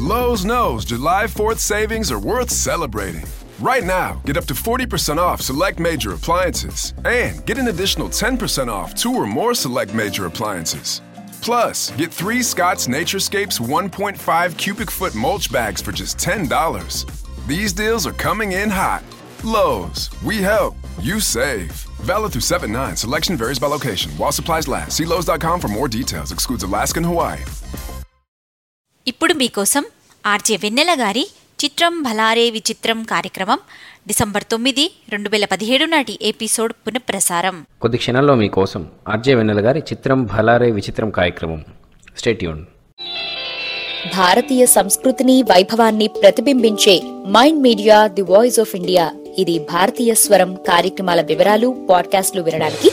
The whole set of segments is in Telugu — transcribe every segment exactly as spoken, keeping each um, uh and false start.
Lowe's knows July fourth savings are worth celebrating. Right now, get up to forty percent off select major appliances and get an additional ten percent off two or more select major appliances. Plus, get three Scott's Naturescapes one point five cubic foot mulch bags for just ten dollars. These deals are coming in hot. Lowe's, we help, you save. Valid through seven nine. Selection varies by location. While supplies last. See Lowe's dot com for more details. Excludes Alaska and Hawaii. ఇప్పుడు మీకోసం ఆర్జే వెన్నెల గారి చిత్రం భలారే విచిత్రం కార్యక్రమం డిసెంబర్ తొమ్మిది రెండు వేల పదిహేడు నాటి ఎపిసోడ్ పునఃప్రసారం. కొద్ది క్షణాల్లో మీకోసం ఆర్జే వెన్నెల గారి చిత్రం భలారే విచిత్రం కార్యక్రమం. Stay tune. భారతీయ సంస్కృతిని వైభవాన్ని ప్రతిబింబించే Mind media the voice of India. ఇది భారతీయ స్వరం కార్యక్రమాల వివరాలు పాడ్కాస్ట్లు వినడానికి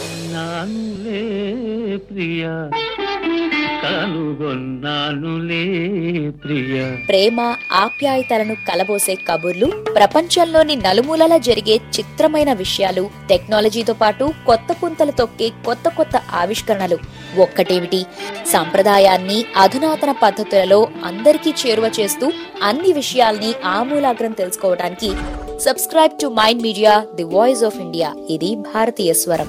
ప్రేమ ఆప్యాయతలను కలబోసే కబుర్లు, ప్రపంచంలోని నలుమూలలా జరిగే చిత్రమైన విషయాలు, టెక్నాలజీతో పాటు కొత్త పుంతలు తొక్కే కొత్త కొత్త ఆవిష్కరణలు. ఒక్కటేమిటి, సంప్రదాయాన్ని అధునాతన పద్ధతులలో అందరికీ చేరువ చేస్తూ అన్ని విషయాల్ని ఆమూలాగ్రం తెలుసుకోవడానికి subscribe to Mind media the voice of India. ఇది భారతీయ స్వరం.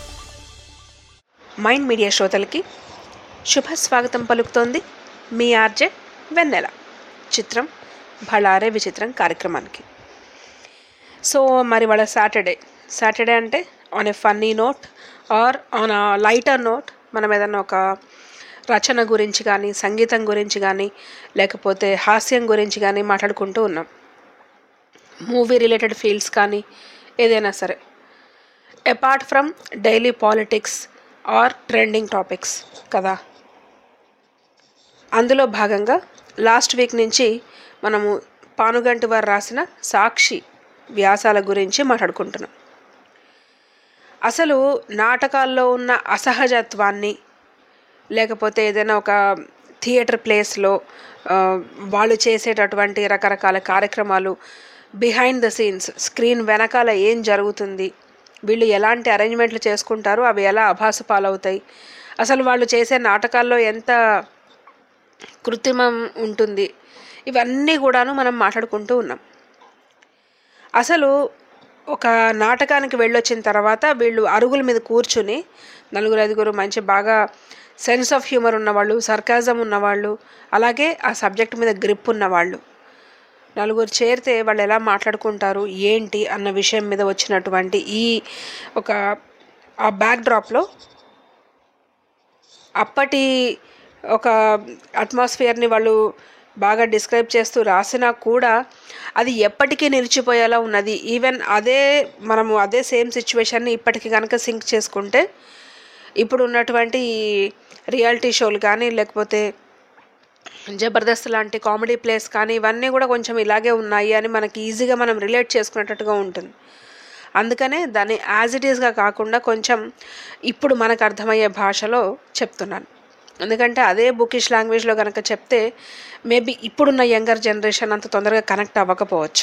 మైండ్ మీడియా శ్రోతలకి శుభ స్వాగతం పలుకుతోంది మీ ఆర్జే వెన్నెల. చిత్రం భళారే విచిత్రం కార్యక్రమానికి. సో మరి వాళ్ళ సాటర్డే సాటర్డే అంటే on a funny note or on a lighter note మనం ఏదన్నా ఒక రచన గురించి కానీ, సంగీతం గురించి కానీ, లేకపోతే హాస్యం గురించి కానీ మాట్లాడుకుంటూ ఉన్నాం. మూవీ రిలేటెడ్ ఫీల్డ్స్ కానీ ఏదైనా సరే, apart from daily politics or trending topics కదా. అందులో భాగంగా లాస్ట్ వీక్ నుంచి మనము పానుగంటి వారు రాసిన సాక్షి వ్యాసాల గురించి మాట్లాడుకుంటున్నాం. అసలు నాటకాల్లో ఉన్న అసహజత్వాన్ని, లేకపోతే ఏదైనా ఒక థియేటర్ ప్లేస్లో వాళ్ళు చేసేటటువంటి రకరకాల కార్యక్రమాలు, బిహైండ్ ద సీన్స్, స్క్రీన్ వెనకాల ఏం జరుగుతుంది, వీళ్ళు ఎలాంటి అరేంజ్మెంట్లు చేసుకుంటారు, అవి ఎలా అభాసు పాలవుతాయి, అసలు వాళ్ళు చేసే నాటకాల్లో ఎంత కృత్రిమం ఉంటుంది, ఇవన్నీ కూడాను మనం మాట్లాడుకుంటూ ఉన్నాం. అసలు ఒక నాటకానికి వెళ్ళొచ్చిన తర్వాత వీళ్ళు అరుగుల మీద కూర్చుని నలుగురు ఐదుగురు మంచి బాగా సెన్స్ ఆఫ్ హ్యూమర్ ఉన్నవాళ్ళు, సర్కాజం ఉన్నవాళ్ళు, అలాగే ఆ సబ్జెక్ట్ మీద గ్రిప్ ఉన్నవాళ్ళు నలుగురు చేరితే వాళ్ళు ఎలా మాట్లాడుకుంటారు ఏంటి అన్న విషయం మీద వచ్చినటువంటి ఈ ఒక ఆ బ్యాక్డ్రాప్లో అప్పటి ఒక అట్మాస్ఫియర్ని వాళ్ళు బాగా డిస్క్రైబ్ చేస్తూ రాసినా కూడా అది ఎప్పటికీ నిలిచిపోయేలా ఉన్నది. ఈవెన్ అదే మనము అదే సేమ్ సిచ్యువేషన్ని ఇప్పటికీ కనుక సింక్ చేసుకుంటే ఇప్పుడు ఉన్నటువంటి రియాలిటీ షోలు కానీ, లేకపోతే జబర్దస్త్ లాంటి కామెడీ ప్లేస్ కానీ, ఇవన్నీ కూడా కొంచెం ఇలాగే ఉన్నాయి అని మనకి ఈజీగా మనం రిలేట్ చేసుకునేటట్టుగా ఉంటుంది. అందుకనే దాన్ని యాజ్ ఇట్ ఈస్గా కాకుండా కొంచెం ఇప్పుడు మనకు అర్థమయ్యే భాషలో చెప్తున్నాను. ఎందుకంటే అదే బుకిష్ లాంగ్వేజ్లో కనుక చెప్తే మేబీ ఇప్పుడున్న యంగర్ జనరేషన్ అంత తొందరగా కనెక్ట్ అవ్వకపోవచ్చు.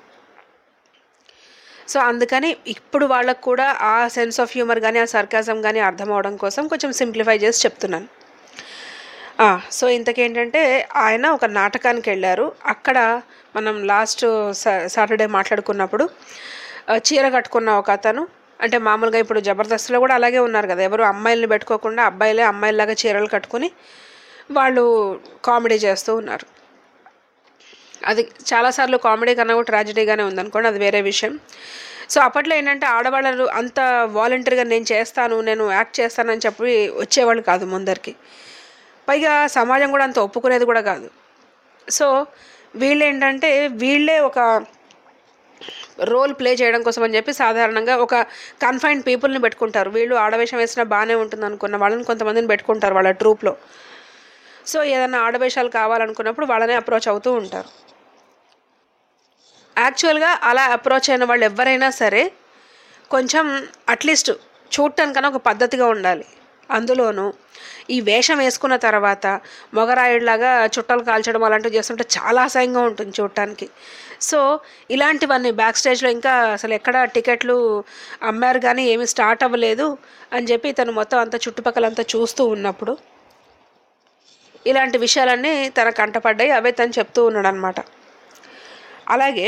సో అందుకని ఇప్పుడు వాళ్ళకు కూడా ఆ సెన్స్ ఆఫ్ హ్యూమర్ కానీ, ఆ సర్కాజం కానీ అర్థం అవడం కోసం కొంచెం సింప్లిఫై చేసి చెప్తున్నాను. సో ఇంతకేంటంటే ఆయన ఒక నాటకానికి వెళ్ళారు. అక్కడ మనం లాస్ట్ సాటర్డే మాట్లాడుకున్నప్పుడు చీర కట్టుకున్న ఒక అతను, అంటే మామూలుగా ఇప్పుడు జబర్దస్త్లో కూడా అలాగే ఉన్నారు కదా, ఎవరు అమ్మాయిల్ని పెట్టుకోకుండా అబ్బాయిలే అమ్మాయిలాగా చీరలు కట్టుకుని వాళ్ళు కామెడీ చేస్తూ ఉన్నారు. అది చాలాసార్లు కామెడీ కన్నా కూడా ట్రాజడీగానే ఉందనుకోండి, అది వేరే విషయం. సో అప్పట్లో ఏంటంటే ఆడవాళ్ళు అంత వాలంటీర్గా నేను చేస్తాను, నేను యాక్ట్ చేస్తానని చెప్పి వచ్చేవాళ్ళు కాదు ముందరికి. పైగా సమాజం కూడా అంత ఒప్పుకునేది కూడా కాదు. సో వీళ్ళు ఏంటంటే వీళ్ళే ఒక రోల్ ప్లే చేయడం కోసం అని చెప్పి సాధారణంగా ఒక కన్ఫైన్డ్ పీపుల్ని పెట్టుకుంటారు. వీళ్ళు ఆడవేషం వేసినా బాగానే ఉంటుంది అనుకున్న వాళ్ళని కొంతమందిని పెట్టుకుంటారు వాళ్ళ ట్రూప్లో. సో ఏదైనా ఆడవేషాలు కావాలనుకున్నప్పుడు వాళ్ళనే అప్రోచ్ అవుతూ ఉంటారు. యాక్చువల్గా అలా అప్రోచ్ అయిన వాళ్ళు ఎవరైనా సరే కొంచెం అట్లీస్ట్ చూడటానికన్నా ఒక పద్ధతిగా ఉండాలి. అందులోనూ ఈ వేషం వేసుకున్న తర్వాత మొగరాయుడిలాగా చుట్టలు కాల్చడం అలాంటివి చేస్తుంటే చాలా అసహ్యంగా ఉంటుంది చూడటానికి. సో ఇలాంటివన్నీ బ్యాక్ స్టేజ్లో ఇంకా అసలు ఎక్కడ టికెట్లు అమ్మారు కానీ ఏమీ స్టార్ట్ అవ్వలేదు అని చెప్పి తను మొత్తం అంతా చుట్టుపక్కలంతా చూస్తూ ఉన్నప్పుడు ఇలాంటి విషయాలన్నీ తన కంటపడ్డాయి, అవే తను చెప్తూ ఉన్నాడు అనమాట. అలాగే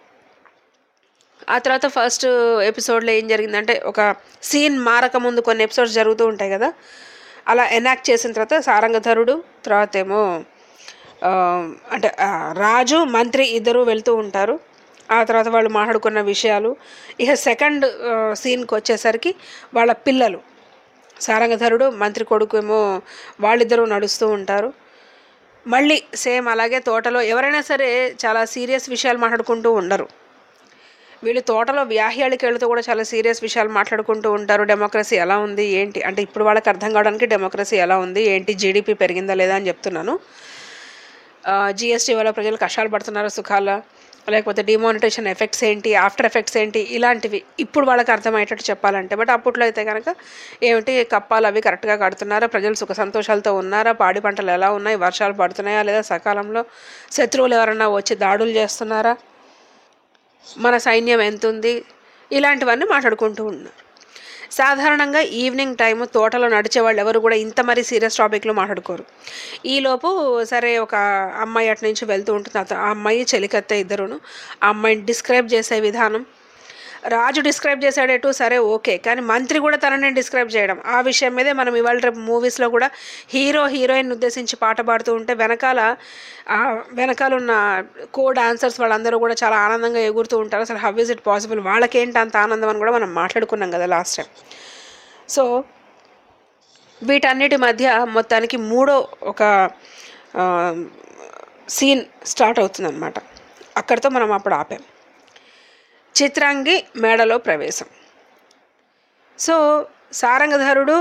ఆ తర్వాత ఫస్ట్ ఎపిసోడ్లో ఏం జరిగిందంటే, ఒక సీన్ మారక ముందు కొన్ని ఎపిసోడ్స్ జరుగుతూ ఉంటాయి కదా, అలా ఎనాక్ట్ చేసిన తర్వాత సారంగధరుడు తర్వాత ఏమో అంటే రాజు మంత్రి ఇద్దరు వెళ్తూ ఉంటారు. ఆ తర్వాత వాళ్ళు మాట్లాడుకున్న విషయాలు. ఇక సెకండ్ సీన్కి వచ్చేసరికి వాళ్ళ పిల్లలు సారంగధరుడు మంత్రి కొడుకు ఏమో వాళ్ళిద్దరూ నడుస్తూ ఉంటారు. మళ్ళీ సేమ్ అలాగే తోటలో ఎవరైనా సరే చాలా సీరియస్ విషయాలు మాట్లాడుకుంటూ ఉండరు. వీళ్ళు తోటలో వ్యాహ్యాలకి వెళుతూ కూడా చాలా సీరియస్ విషయాలు మాట్లాడుకుంటూ ఉంటారు. డెమోక్రసీ ఎలా ఉంది ఏంటి అంటే, ఇప్పుడు వాళ్ళకి అర్థం కావడానికి డెమోక్రసీ ఎలా ఉంది ఏంటి, జీడిపి పెరిగిందా లేదా అని చెప్తున్నాను. జిఎస్టీ వల్ల ప్రజలు కష్టాలు పడుతున్నారు సుఖాల, లేకపోతే డిమానిటైజేషన్ ఎఫెక్ట్స్ ఏంటి, ఆఫ్టర్ ఎఫెక్ట్స్ ఏంటి, ఇలాంటివి ఇప్పుడు వాళ్ళకి అర్థమయ్యేటట్టు చెప్పాలంటే. బట్ అప్పట్లో అయితే కనుక ఏమిటి, కప్పాలు అవి కరెక్ట్గా కడుతున్నారా, ప్రజలు సుఖ సంతోషాలతో ఉన్నారా, పాడి పంటలు ఎలా ఉన్నాయి, వర్షాలు పడుతున్నాయా లేదా సకాలంలో, శత్రువులు ఎవరన్నా వచ్చి దాడులు చేస్తున్నారా, మన సైన్యం ఎంత ఉంది, ఇలాంటివన్నీ మాట్లాడుకుంటూ ఉన్నారు. సాధారణంగా ఈవినింగ్ టైము తోటలో నడిచే వాళ్ళు ఎవరు కూడా ఇంత మరీ సీరియస్ టాపిక్లు మాట్లాడుకోరు. ఈలోపు సరే ఒక అమ్మాయి అటు నుంచి వెళ్తూ ఉంటుంది. ఆ అమ్మాయి చెలికత్తే ఇద్దరును. ఆ అమ్మాయిని డిస్క్రైబ్ చేసే విధానం, రాజు డిస్క్రైబ్ చేసాడేటు సరే ఓకే, కానీ మంత్రి కూడా తనని డిస్క్రైబ్ చేయడం, ఆ విషయం మీదే మనం ఇవాళ రేపు మూవీస్లో కూడా హీరో హీరోయిన్ ఉద్దేశించి పాట పాడుతూ ఉంటే వెనకాల వెనకాల ఉన్న కో డాన్సర్స్ వాళ్ళందరూ కూడా చాలా ఆనందంగా ఎగురుతూ ఉంటారు. అసలు హౌ ఇస్ ఇట్ పాసిబుల్, వాళ్ళకేంటి అంత ఆనందం అని కూడా మనం మాట్లాడుకున్నాం కదా లాస్ట్ టైం. సో వీటన్నిటి మధ్య మొత్తానికి మూడో ఒక సీన్ స్టార్ట్ అవుతుంది అనమాట. అక్కడితో మనం అప్పుడు ఆపాం. చిత్రాంగి మేడలో ప్రవేశం. సో సారంగధరుడు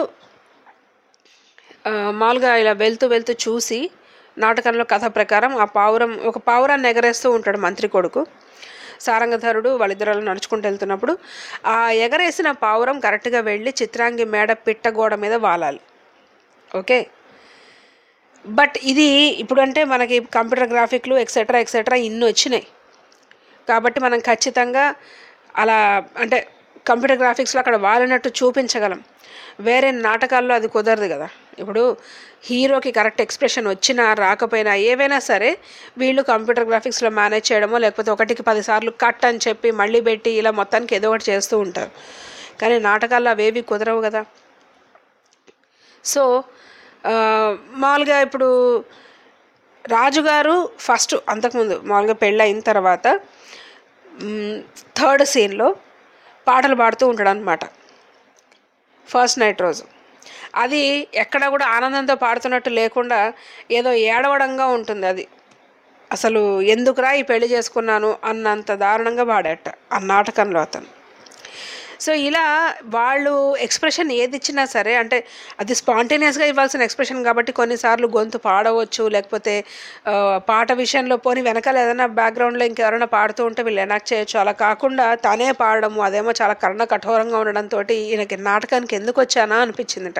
మామూలుగా ఇలా వెళ్తూ వెళ్తూ చూసి నాటకంలో కథ ప్రకారం ఆ పావురం ఒక పావురాన్ని ఎగరేస్తూ ఉంటాడు మంత్రి కొడుకు. సారంగధరుడు వాళ్ళిద్దరు నడుచుకుంటూ వెళ్తున్నప్పుడు ఆ ఎగరేసిన పావురం కరెక్ట్గా వెళ్ళి చిత్రాంగి మేడ పిట్ట గోడ మీద వాలాలి. ఓకే, బట్ ఇది ఇప్పుడంటే మనకి కంప్యూటర్ గ్రాఫిక్లు ఎక్సెట్రా ఎక్సెట్రా ఇన్ని వచ్చినాయి కాబట్టి మనం ఖచ్చితంగా అలా అంటే కంప్యూటర్ గ్రాఫిక్స్లో అక్కడ వాలినట్టు చూపించగలం. వేరే నాటకాల్లో అది కుదరదు కదా. ఇప్పుడు హీరోకి కరెక్ట్ ఎక్స్ప్రెషన్ వచ్చినా రాకపోయినా ఏవైనా సరే వీళ్ళు కంప్యూటర్ గ్రాఫిక్స్లో మేనేజ్ చేయడమో లేకపోతే ఒకటికి పదిసార్లు కట్ అని చెప్పి మళ్ళీ పెట్టి ఇలా మొత్తానికి ఏదో ఒకటి చేస్తూ ఉంటారు. కానీ నాటకాల్లో అవేవి కుదరవు కదా. సో మామూలుగా ఇప్పుడు రాజుగారు ఫస్ట్ అంతకుముందు మామూలుగా పెళ్ళి అయిన తర్వాత థర్డ్ సీన్లో పాటలు పాడుతూ ఉంటాడు అనమాట ఫస్ట్ నైట్ రోజు. అది ఎక్కడ కూడా ఆనందంతో పాడుతున్నట్టు లేకుండా ఏదో ఏడవడంగా ఉంటుంది. అది అసలు ఎందుకురా ఈ పెళ్లి చేసుకున్నాను అన్నంత దారుణంగా పాడట ఆ నాటకంలో అతను. సో ఇలా వాళ్ళు ఎక్స్ప్రెషన్ ఏది ఇచ్చినా సరే అంటే అది స్పాంటేనియస్గా ఇవ్వాల్సిన ఎక్స్ప్రెషన్ కాబట్టి కొన్నిసార్లు గొంతు పాడవచ్చు, లేకపోతే పాట విషయంలో పోని వెనకాల ఏదైనా బ్యాక్గ్రౌండ్లో ఇంకెవరైనా పాడుతూ ఉంటే వీళ్ళు ఎనాక్ట్ చేయొచ్చు. అలా కాకుండా తానే పాడడము అదేమో చాలా కర్ణ కఠోరంగా ఉండడంతో ఈయనకి నాటకానికి ఎందుకు వచ్చానా అనిపించిందిట.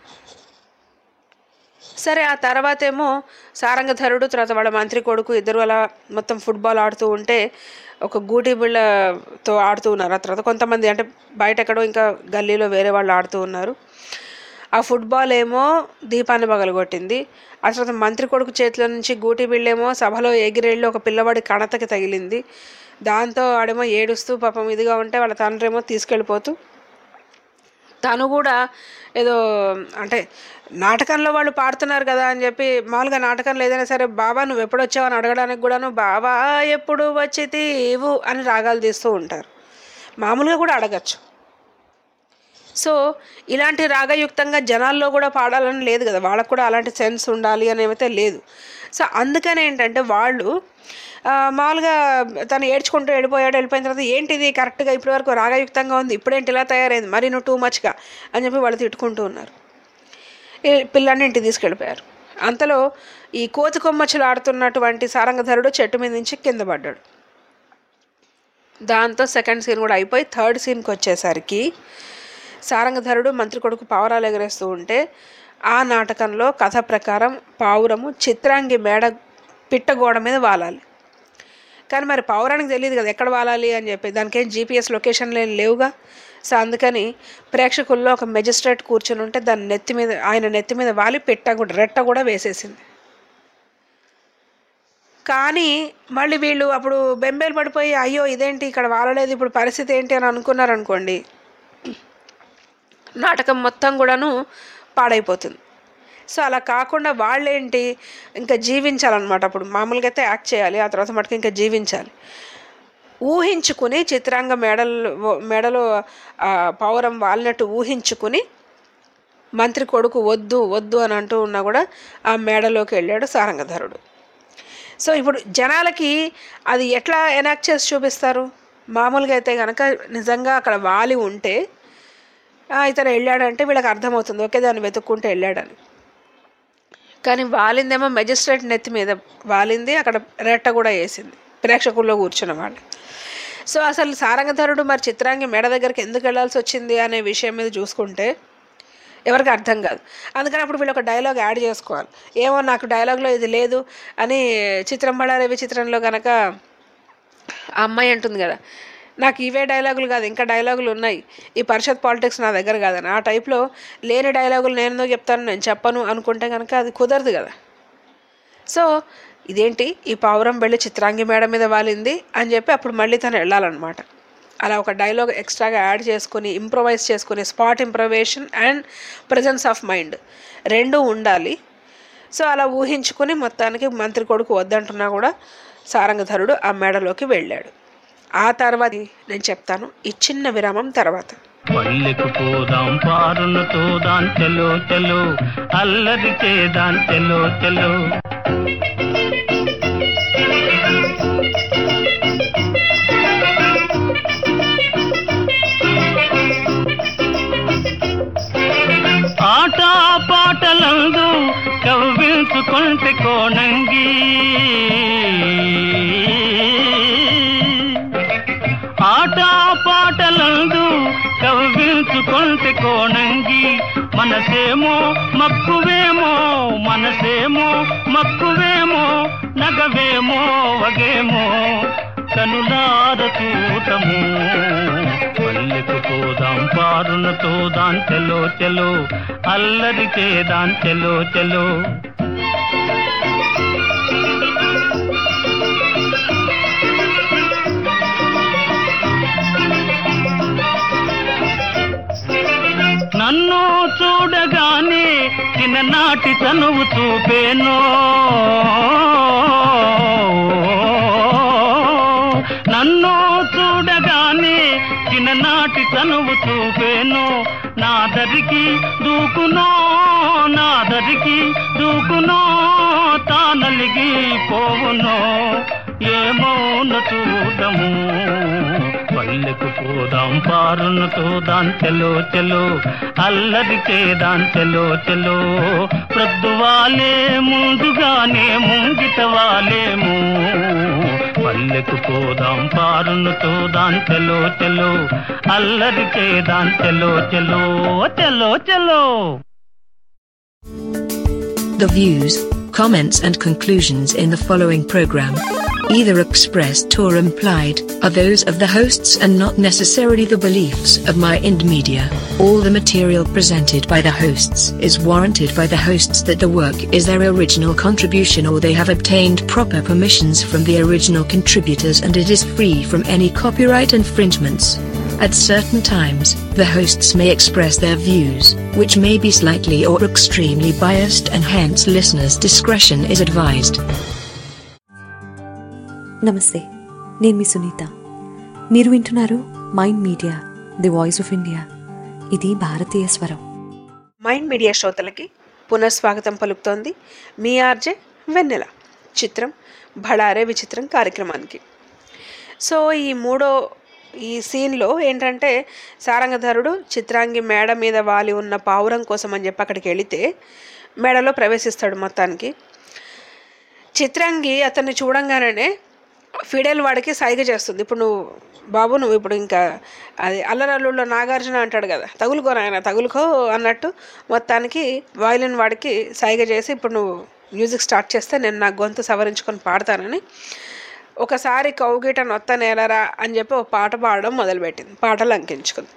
సరే ఆ తర్వాత ఏమో సారంగధరుడు తర్వాత వాళ్ళ మంత్రి కొడుకు ఇద్దరు అలా మొత్తం ఫుట్బాల్ ఆడుతూ ఉంటే ఒక గూటి బిళ్ళతో ఆడుతూ ఉన్నారు. ఆ తర్వాత కొంతమంది అంటే బయట ఎక్కడో ఇంకా గల్లీలో వేరే వాళ్ళు ఆడుతూ ఉన్నారు. ఆ ఫుట్బాల్ ఏమో దీపాన్ని పగలగొట్టింది. ఆ తర్వాత మంత్రి కొడుకు చేతిలో నుంచి గూటి బిళ్ళేమో సభలో ఎగిరెళ్ళి ఒక పిల్లవాడి కణతకి తగిలింది. దాంతో ఆడేమో ఏడుస్తూ పాపం ఇదిగా ఉంటే వాళ్ళ తండ్రి ఏమో తీసుకెళ్ళిపోతూ తను కూడా ఏదో అంటే నాటకంలో వాళ్ళు పాడుతున్నారు కదా అని చెప్పి మామూలుగా నాటకంలో ఏదైనా సరే బాబా నువ్వు ఎప్పుడు వచ్చావు అని అడగడానికి కూడాను బాబా ఎప్పుడు వచ్చి తీవు అని రాగాలు తీస్తూ ఉంటారు. మామూలుగా కూడా అడగచ్చు. సో ఇలాంటి రాగయుక్తంగా జనాల్లో కూడా పాడాలని లేదు కదా, వాళ్ళకు కూడా అలాంటి సెన్స్ ఉండాలి అని ఏమైతే లేదు. సో అందుకని ఏంటంటే వాళ్ళు మామూలుగా తను ఏడ్చుకుంటూ వెళ్ళిపోయాడు. వెళ్ళిపోయిన తర్వాత ఏంటిది కరెక్ట్గా ఇప్పటి వరకు రాగయుక్తంగా ఉంది, ఇప్పుడేంటి ఇలా తయారైంది, మరి నువ్వు టూ మచ్గా అని చెప్పి వాళ్ళు తిట్టుకుంటూ ఉన్నారు. పిల్లాన్ని ఇంటికి తీసుకెళ్ళిపోయారు. అంతలో ఈ కోతి కొమ్మచ్చులు ఆడుతున్నటువంటి సారంగధరుడు చెట్టు మీద నుంచి కింద పడ్డాడు. దాంతో సెకండ్ సీన్ కూడా అయిపోయి థర్డ్ సీన్కి వచ్చేసరికి సారంగధరుడు మంత్రి కొడుకు పావురాలు ఎగరేస్తూ ఉంటే ఆ నాటకంలో కథ ప్రకారం పావురము చిత్రాంగి మేడ పిట్టగోడ మీద వాలాలి. కానీ మరి పావురానికి తెలియదు కదా ఎక్కడ వాలాలి అని చెప్పి, దానికేం జీపీఎస్ లొకేషన్లు ఏం లేవుగా. సో అందుకని ప్రేక్షకుల్లో ఒక మెజిస్ట్రేట్ కూర్చొని ఉంటే దాని నెత్తి మీద ఆయన నెత్తి మీద వాలి పెట్ట కూడా రెట్ట కూడా వేసేసింది. కానీ మళ్ళీ వీళ్ళు అప్పుడు బెంబేలు పడిపోయి అయ్యో ఇదేంటి ఇక్కడ వాలలేదు, ఇప్పుడు పరిస్థితి ఏంటి అని అనుకున్నారనుకోండి, నాటకం మొత్తం కూడాను పాడైపోతుంది. సో అలా కాకుండా వాళ్ళేంటి ఇంకా జీవించాలన్నమాట. అప్పుడు మామూలుగా అయితే యాక్ట్ చేయాలి, ఆ తర్వాత మటుకు ఇంకా జీవించాలి. ఊహించుకుని చిత్రాంగ మెడలో మెడలో పౌరం వాలినట్టు ఊహించుకుని మంత్రి కొడుకు వద్దు వద్దు అని అంటూ ఉన్నా కూడా ఆ మేడలోకి వెళ్ళాడు సారంగధరుడు. సో ఇప్పుడు జనాలకి అది ఎట్లా ఎనాక్ట్ చేసి చూపిస్తారు? మామూలుగా అయితే కనుక నిజంగా అక్కడ వాలి ఉంటే ఇతను వెళ్ళాడంటే వీళ్ళకి అర్థమవుతుంది, ఓకే దాన్ని వెతుక్కుంటూ వెళ్ళాడని. కానీ వాలిందేమో మెజిస్ట్రేట్ నెత్తి మీద వాలింది, అక్కడ రెట్ట కూడా వేసింది ప్రేక్షకుల్లో కూర్చున్న వాళ్ళు. సో అసలు సారంగధరుడు మరి చిత్రాంగి మెడ దగ్గరికి ఎందుకు వెళ్ళాల్సి వచ్చింది అనే విషయం మీద చూసుకుంటే ఎవరికి అర్థం కాదు. అందుకని అప్పుడు వీళ్ళు ఒక డైలాగ్ యాడ్ చేసుకోవాలి. ఏమో నాకు డైలాగ్లో ఇది లేదు అని. చిత్రం బళారే విచిత్రంలో కనుక ఆ అమ్మాయి అంటుంది కదా, నాకు ఇవే డైలాగులు కాదు ఇంకా డైలాగులు ఉన్నాయి, ఈ పరిషత్ పాలిటిక్స్ నా దగ్గర కాదని. ఆ టైప్లో లేని డైలాగులు నేను చెప్తాను, నేను చెప్పను అనుకుంటే కనుక అది కుదరదు కదా. సో ఇదేంటి ఈ పావురం వెళ్ళి చిత్రాంగి మేడ మీద వాలింది అని చెప్పి అప్పుడు మళ్ళీ తను వెళ్ళాలన్నమాట. అలా ఒక డైలాగ్ ఎక్స్ట్రాగా యాడ్ చేసుకుని ఇంప్రొవైజ్ చేసుకుని spot improvisation and presence of mind రెండూ ఉండాలి. సో అలా ఊహించుకుని మొత్తానికి మంత్రి కొడుకు వద్దంటున్నా కూడా సారంగధరుడు ఆ మేడలోకి వెళ్ళాడు. ఆ తర్వాత నేను చెప్తాను ఈ చిన్న విరామం తర్వాత. పల్లెకు పోదాం పారునతో దాన్ చెలో చెలో అల్లరి చేదాన్ చెలో చెలో. ఆట పాటలందు కవ్వించుకుంటే కోనంగి, ఆట పాటలందు కవ్వించుకుంటే కోనంగి. మనసేమో మక్కువేమో మనసేమో మక్కువేమో నగవేమో వగేమో కనులార చూడము. పల్లెకు పోదాం పారునతో దాన్ చెలో చెలో అల్లరి చేదాన్ చెలో చెలో. నన్ను చూడగానే చిన్ననాటి చనువు చూపేనో, నన్ను చూడగానే చిన్ననాటి చనువు చూపేనో. నాదరికి దూకునో నాదరికి దూకునో తానలిగి పోవునో ఏమోన చూడము. పల్లెకు పోదాం పారునతో దాన్ చెలో చెలో అల్లరి చేదాన్ చెలో చెలో. ప్రొద్దువాలే ముందుగానే ముంగిట వాలేము. పల్లెకు పోదాం పారునతో దాన్ చెలో చెలో అల్లరి చేదాన్ చెలో చెలో చెలో చెలో. The views, comments and conclusions in the following program, either expressed or implied, are those of the hosts and not necessarily the beliefs of My Ind Media. All the material presented by the hosts is warranted by the hosts that the work is their original contribution or they have obtained proper permissions from the original contributors and it is free from any copyright infringements. At certain times, the hosts may express their views, which may be slightly or extremely biased and hence listeners' discretion is advised. నమస్తే, నేను మీ సునీత. మీరు వింటున్నారు mind media, the voice of India. ఇది భారతీయ స్వరం. మైండ్ మీడియా శ్రోతలకి పునఃస్వాగతం పలుకుతోంది మీ ఆర్జే వెన్నెల. చిత్రం భళారే విచిత్రం కార్యక్రమానికి. సో ఈ మూడో ఈ సీన్లో ఏంటంటే సారంగధరుడు చిత్రాంగి మేడ మీద వాలి ఉన్న పావురం కోసం అని చెప్పి అక్కడికి వెళితే మేడలో ప్రవేశిస్తాడు. మొత్తానికి చిత్రాంగి అతన్ని చూడంగానే ఫిడేల్ వాడికి సైగ చేస్తుంది. ఇప్పుడు నువ్వు బాబు నువ్వు ఇప్పుడు ఇంకా అది అల్లరల్లుల్లో నాగార్జున అంటాడు కదా, తగులుకో నాయన తగులుకో అన్నట్టు మొత్తానికి వయలిన్ వాడికి సైగ చేసి ఇప్పుడు నువ్వు మ్యూజిక్ స్టార్ట్ చేస్తే నేను నా గొంతు సవరించుకొని పాడతానని, ఒకసారి కౌగిట నొత్త నేలరా అని చెప్పి ఒక పాట పాడడం మొదలుపెట్టింది. పాటలు అంకించుకుంది.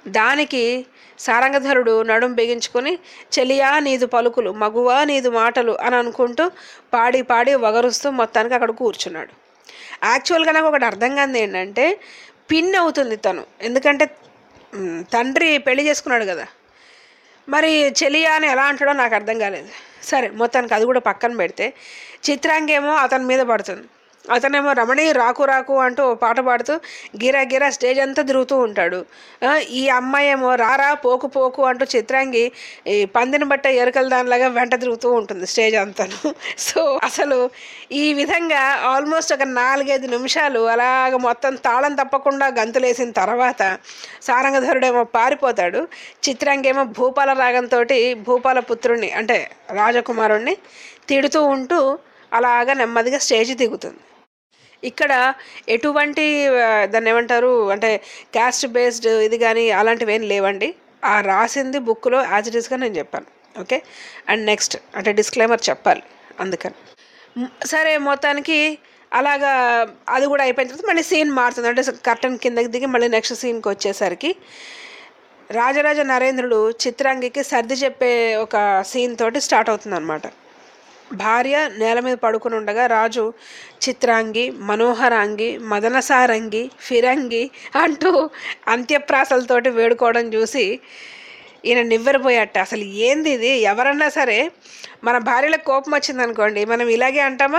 దానికి సారంగధరుడు నడుం బిగించుకొని చెలియా నీదు పలుకులు మగువా నీదు మాటలు అని అనుకుంటూ పాడి పాడి వగరుస్తూ మొత్తానికి అక్కడ కూర్చున్నాడు. యాక్చువల్గా నాకు ఒకటి అర్థం కాదు ఏంటంటే, పిన్ అవుతుంది తను, ఎందుకంటే తండ్రి పెళ్లి చేసుకున్నాడు కదా, మరి చెలియా అని ఎలా అంటాడో నాకు అర్థం కాలేదు. సరే, మొత్తానికి అది కూడా పక్కన పెడితే చిత్రాంగేమో అతని మీద పడుతుంది. అతనేమో రమణి రాకు రాకు అంటూ పాట పాడుతూ గిరా గిరా స్టేజ్ అంతా తిరుగుతూ ఉంటాడు. ఈ అమ్మాయి ఏమో రారా పోకు పోకు అంటూ చిత్రాంగి ఈ పందిని బట్ట ఎరుకల దానిలాగా వెంట తిరుగుతూ ఉంటుంది స్టేజ్ అంతాను. సో అసలు ఈ విధంగా ఆల్మోస్ట్ ఒక నాలుగైదు నిమిషాలు అలాగ మొత్తం తాళం తప్పకుండా గంతులేసిన తర్వాత సారంగధరుడేమో పారిపోతాడు. చిత్రాంగి ఏమో భూపాల రాగంతో భూపాల పుత్రుణ్ణి అంటే రాజకుమారుణ్ణి తిడుతూ ఉంటూ అలాగా నెమ్మదిగా స్టేజ్ దిగుతుంది. ఇక్కడ ఎటువంటి దాన్ని ఏమంటారు అంటే క్యాస్ట్ బేస్డ్ ఇది కానీ అలాంటివి ఏం లేవండి. ఆ రాసింది బుక్లో యాజ్ ఇట్ ఈస్గా నేను చెప్పాను. ఓకే, అండ్ నెక్స్ట్ అంటే డిస్క్లైమర్ చెప్పాలి అందుకని. సరే, మొత్తానికి అలాగా అది కూడా అయిపోయిన తర్వాత మళ్ళీ సీన్ మారుతుంది. అంటే కర్టన్ కిందకి దిగి మళ్ళీ నెక్స్ట్ సీన్కి వచ్చేసరికి రాజరాజ నరేంద్రుడు చిత్రాంగికి సర్ది చెప్పే ఒక సీన్ తోటి స్టార్ట్ అవుతుంది అనమాట. భార్య నేల మీద పడుకుని ఉండగా రాజు చిత్రాంగి, మనోహరాంగి, మదనసారంగి, ఫిరంగి అంటూ అంత్యప్రాసలతోటి వేడుకోవడం చూసి ఈయన నివ్వెరపోయాట. అసలు ఏంది ఇది? ఎవరన్నా సరే మన భార్యలకు కోపం వచ్చిందనుకోండి, మనం ఇలాగే అంటామా?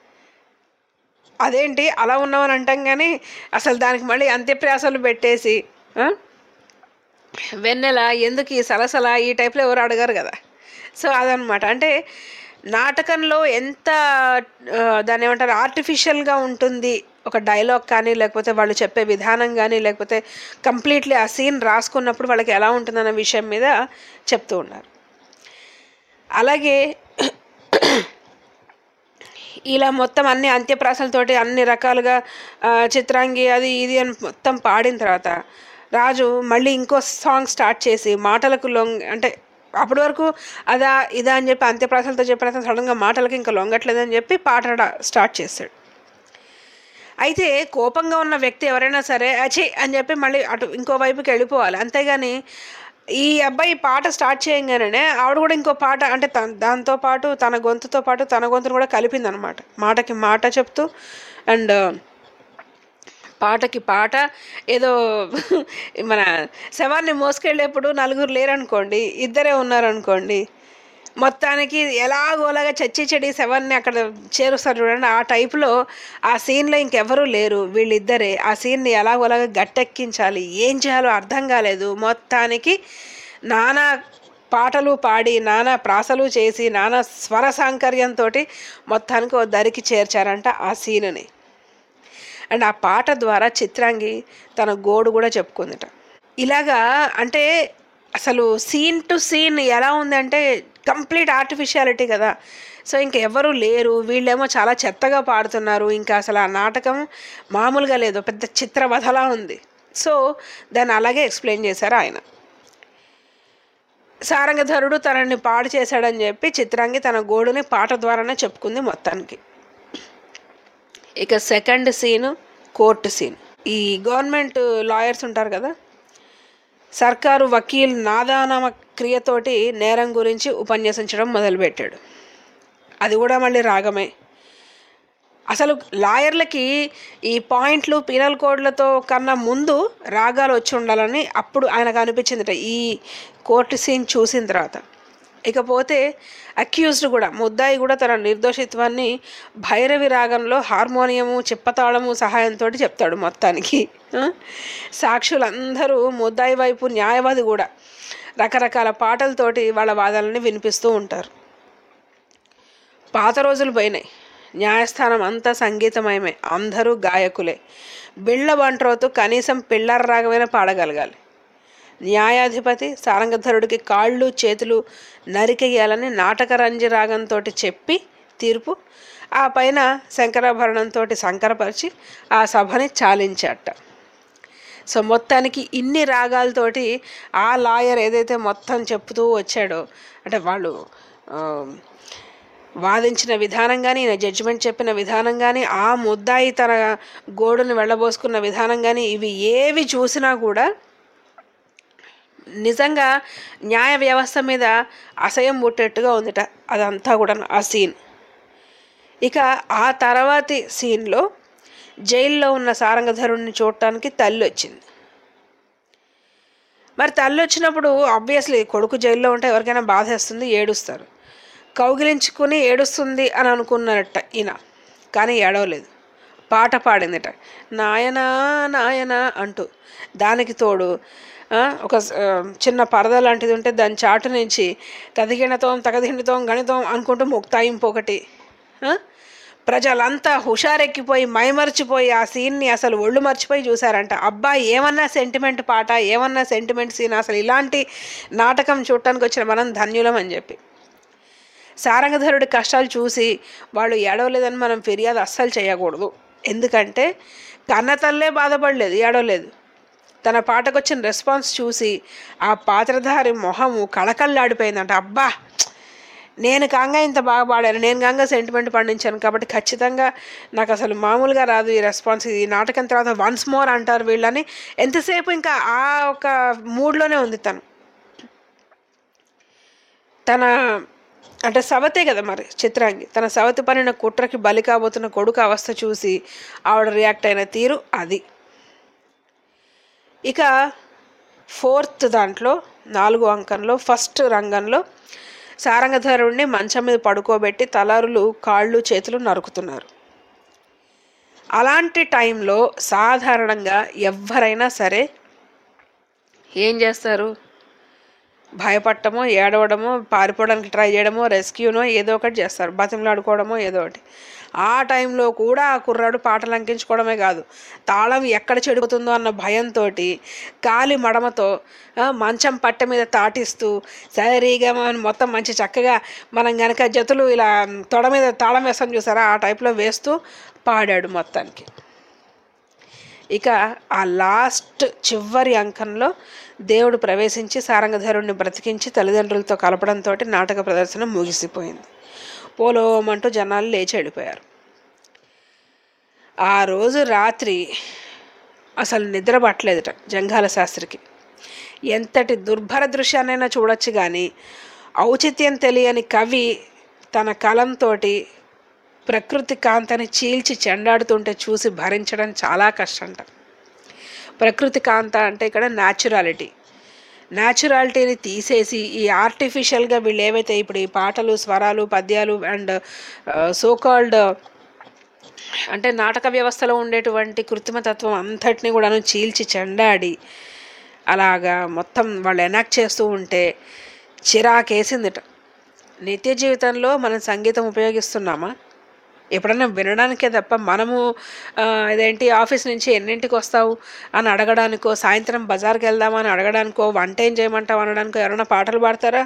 అదేంటి అలా ఉన్నామని అంటాం, కానీ అసలు దానికి మళ్ళీ అంత్యప్రాసలు పెట్టేసి వెన్నెల ఎందుకు ఈ సలసల ఈ టైప్లో ఎవరు అడగారు కదా. సో అదనమాట. అంటే నాటకంలో ఎంత దాన్ని ఏమంటారు ఆర్టిఫిషియల్గా ఉంటుంది ఒక డైలాగ్ కానీ, లేకపోతే వాళ్ళు చెప్పే విధానం కానీ, లేకపోతే కంప్లీట్లీ ఆ సీన్ రాసుకున్నప్పుడు వాళ్ళకి ఎలా ఉంటుందన్న విషయం మీద చెప్తూ ఉన్నారు. అలాగే ఇలా మొత్తం అన్ని అంత్యప్రాసలతోటి అన్ని రకాలుగా చిత్రాంగి అది ఇది అని మొత్తం పాడిన తర్వాత రాజు మళ్ళీ ఇంకో సాంగ్ స్టార్ట్ చేసి మాటలకు లొంగ అంటే అప్పటి వరకు అదా ఇదా అని చెప్పి అంత్యప్రాసలతో చెప్పిన సడన్గా మాటలకి ఇంకా లొంగట్లేదని చెప్పి పాట స్టార్ట్ చేస్తాడు. అయితే కోపంగా ఉన్న వ్యక్తి ఎవరైనా సరే అచి అని చెప్పి మళ్ళీ అటు ఇంకో వైపుకి వెళ్ళిపోవాలి. అంతేగాని ఈ అబ్బాయి పాట స్టార్ట్ చేయగానే ఆవిడ కూడా ఇంకో పాట అంటే తన దాంతోపాటు తన గొంతుతో పాటు తన గొంతును కూడా కలిపిందనమాట. మాటకి మాట చెప్తూ అండ్ పాటకి పాట ఏదో మన శవాన్ని మోసుకెళ్ళేప్పుడు నలుగురు లేరనుకోండి, ఇద్దరే ఉన్నారనుకోండి, మొత్తానికి ఎలాగోలాగా చచ్చి చెడి శవాన్ని అక్కడ చేరుస్తారు చూడండి. ఆ టైపులో ఆ సీన్లో ఇంకెవరూ లేరు, వీళ్ళిద్దరే. ఆ సీన్ని ఎలాగోలాగా గట్టెక్కించాలి, ఏం చేయాలో అర్థం కాలేదు. మొత్తానికి నానా పాటలు పాడి నానా ప్రాసలు చేసి నానా స్వర సాంకర్యంతో మొత్తానికి ఓ దరికి చేర్చారంట ఆ సీనుని. అండ్ ఆ పాట ద్వారా చిత్రాంగి తన గోడు కూడా చెప్పుకుందిట. ఇలాగా అంటే అసలు సీన్ టు సీన్ ఎలా ఉందంటే కంప్లీట్ ఆర్టిఫిషియాలిటీ కదా. సో ఇంక ఎవరు లేరు, వీళ్ళేమో చాలా చెత్తగా పాడుతున్నారు. ఇంకా అసలు ఆ నాటకం మామూలుగా లేదు, పెద్ద చిత్రవధలా ఉంది. సో దాన్ని అలాగే ఎక్స్ప్లెయిన్ చేశారు ఆయన. సారంగధరుడు తనని పాడు చేశాడని చెప్పి చిత్రాంగి తన గోడుని పాట ద్వారానే చెప్పుకుంది మొత్తానికి. ఇక సెకండ్ సీను కోర్టు సీన్. ఈ గవర్నమెంట్ లాయర్స్ ఉంటారు కదా, సర్కారు వకీల్ నాదానామ క్రియతోటి నేరం గురించి ఉపన్యసించడం మొదలుపెట్టాడు. అది కూడా మళ్ళీ రాగమే. అసలు లాయర్లకి ఈ పాయింట్లు పీనల్ కోడ్లతో కన్నా ముందు రాగాలు వచ్చి ఉండాలని అప్పుడు ఆయనకు అనిపించిందిట ఈ కోర్టు సీన్ చూసిన తర్వాత. ఇకపోతే అక్యూజ్డ్ కూడా ముద్దాయి కూడా తన నిర్దోషిత్వాన్ని భైరవి రాగంలో హార్మోనియము చిప్పతాళము సహాయంతో చెప్తాడు మొత్తానికి. సాక్షులందరూ ముద్దాయి వైపు, న్యాయవాది కూడా రకరకాల పాటలతోటి వాళ్ళ వాదనని వినిపిస్తూ ఉంటారు. పాత రోజులు పోయినాయి, న్యాయస్థానం అంతా సంగీతమయమే, అందరూ గాయకులే. బిళ్ళ బంట్రోతు కనీసం పిల్లర రాగమైనా పాడగలగాలి. న్యాయాధిపతి సారంగధరుడికి కాళ్ళు చేతులు నరికేయాలని నాటకరంజి రాగంతో చెప్పి తీర్పు, ఆ పైన శంకరాభరణంతో సంకరపరిచి ఆ సభని చాలించాట. సో మొత్తానికి ఇన్ని రాగాలతోటి ఆ లాయర్ ఏదైతే మొత్తం చెప్తూ వచ్చాడో, అంటే వాళ్ళు వాదించిన విధానం కానీ, జడ్జిమెంట్ చెప్పిన విధానం కానీ, ఆ ముద్దాయి తన గోడుని వెళ్ళబోసుకున్న విధానం కానీ, ఇవి ఏవి చూసినా కూడా నిజంగా న్యాయ వ్యవస్థ మీద అసహ్యం పుట్టేట్టుగా ఉందిట అదంతా కూడా ఆ సీన్. ఇక ఆ తర్వాతి సీన్లో జైల్లో ఉన్న సారంగధరుణ్ణి చూడటానికి తల్లి వచ్చింది. మరి తల్లి వచ్చినప్పుడు ఆబ్వియస్లీ కొడుకు జైల్లో ఉంటే ఎవరికైనా బాధ వేస్తుంది, ఏడుస్తారు. కౌగిలించుకుని ఏడుస్తుంది అని అనుకున్నట్ట ఈయన, కానీ ఏడవలేదు. పాట పాడిందిట, నాయనా నాయనా అంటూ. దానికి తోడు ఒక చిన్న పరద లాంటిది ఉంటే దాని చాటు నుంచి తదిగిణతోం తగదిండితోం గణితం అనుకుంటూ ముక్తాయింపు ఒకటి. ప్రజలంతా హుషారెక్కిపోయి మైమర్చిపోయి ఆ సీన్ని అసలు ఒళ్ళు మర్చిపోయి చూశారంట. అబ్బా ఏమన్నా సెంటిమెంట్ పాట, ఏమన్నా సెంటిమెంట్ సీన్, అసలు ఇలాంటి నాటకం చూడటానికి వచ్చిన మనం ధన్యులం అని చెప్పి. సారంగధరుడి కష్టాలు చూసి వాళ్ళు ఏడవలేదని మనం ఫిర్యాదు అస్సలు చేయకూడదు. ఎందుకంటే కన్నతల్లే బాధపడలేదు, ఏడవలేదు. తన పాటకు వచ్చిన రెస్పాన్స్ చూసి ఆ పాత్రధారి మొహము కళకళ్ళాడిపోయిందంట. అబ్బా నేను కాంగా ఇంత బాగా పాడాను, నేను కాంగా సెంటిమెంట్ పండించాను కాబట్టి ఖచ్చితంగా నాకు అసలు మామూలుగా రాదు ఈ రెస్పాన్స్. ఈ నాటకం తర్వాత వన్స్ మోర్ అంటారు వీళ్ళని ఎంతసేపు ఇంకా ఆ ఒక మూడ్లోనే ఉంది తను. తన అంటే సవతే కదా మరి చిత్రాంగి, తన సవతి పనిన కుట్రకి బలి కాబోతున్న కొడుకు అవస్థ చూసి ఆవిడ రియాక్ట్ అయిన తీరు అది. ఇక ఫోర్త్ దాంట్లో నాలుగో అంకంలో ఫస్ట్ రంగంలో సారంగధరుణ్ణి మంచం మీద పడుకోబెట్టి తలారులు కాళ్ళు చేతులు నరుకుతున్నారు. అలాంటి టైంలో సాధారణంగా ఎవరైనా సరే ఏం చేస్తారు? భయపడటమో, ఏడవడమో, పారిపోవడానికి ట్రై చేయడమో, రెస్క్యూనో ఏదో ఒకటి చేస్తారు, బతిమలాడుకోవడమో ఏదో ఒకటి. ఆ టైంలో కూడా ఆ కుర్రాడు పాటలు అంకించుకోవడమే కాదు, తాళం ఎక్కడ చెడుకుతుందో అన్న భయంతో కాలి మడమతో మంచం పట్టె మీద తాటిస్తూ సరిగా మొత్తం మంచి చక్కగా మనం కనుక జతులు ఇలా తొడ మీద తాళం వేస్తాం చూసారా, ఆ టైప్లో వేస్తూ పాడాడు మొత్తానికి. ఇక ఆ లాస్ట్ చివరి అంకంలో దేవుడు ప్రవేశించి సారంగధరుణ్ణి బ్రతికించి తల్లిదండ్రులతో కలపడంతో నాటక ప్రదర్శన ముగిసిపోయింది. పోలోమంటూ జనాలు లేచి వెళ్ళిపోయారు. ఆ రోజు రాత్రి అసలు నిద్ర పట్టలేదట జంఘాల శాస్త్రికి. ఎంతటి దుర్భర దృశ్యాన్నైనా చూడొచ్చు కానీ ఔచిత్యం తెలియని కవి తన కలంతో ప్రకృతి కాంతని చీల్చి చెండాడుతుంటే చూసి భరించడం చాలా కష్టంట. ప్రకృతి కాంత అంటే ఇక్కడ న్యాచురాలిటీ, న్యాచురాలిటీని తీసేసి ఈ ఆర్టిఫిషియల్గా వీళ్ళు ఏవైతే ఇప్పుడు ఈ పాటలు, స్వరాలు, పద్యాలు అండ్ సోకాల్డ్ అంటే నాటక వ్యవస్థలో ఉండేటువంటి కృత్రిమతత్వం అంతటినీ కూడాను చీల్చి చెండాడి అలాగా మొత్తం వాళ్ళు ఎనాక్ట్ చేస్తూ ఉంటే చిరాకేసిందిట. నిత్య జీవితంలో మనం సంగీతం ఉపయోగిస్తున్నామా? ఎప్పుడన్నా వినడానికే తప్ప మనము ఇదేంటి ఆఫీస్ నుంచి ఎన్నింటికి వస్తావు అని అడగడానికో, సాయంత్రం బజార్కి వెళ్దామా అని అడగడానికో, వంట ఏం చేయమంటావు అనడానికో ఎవరైనా పాటలు పాడతారా?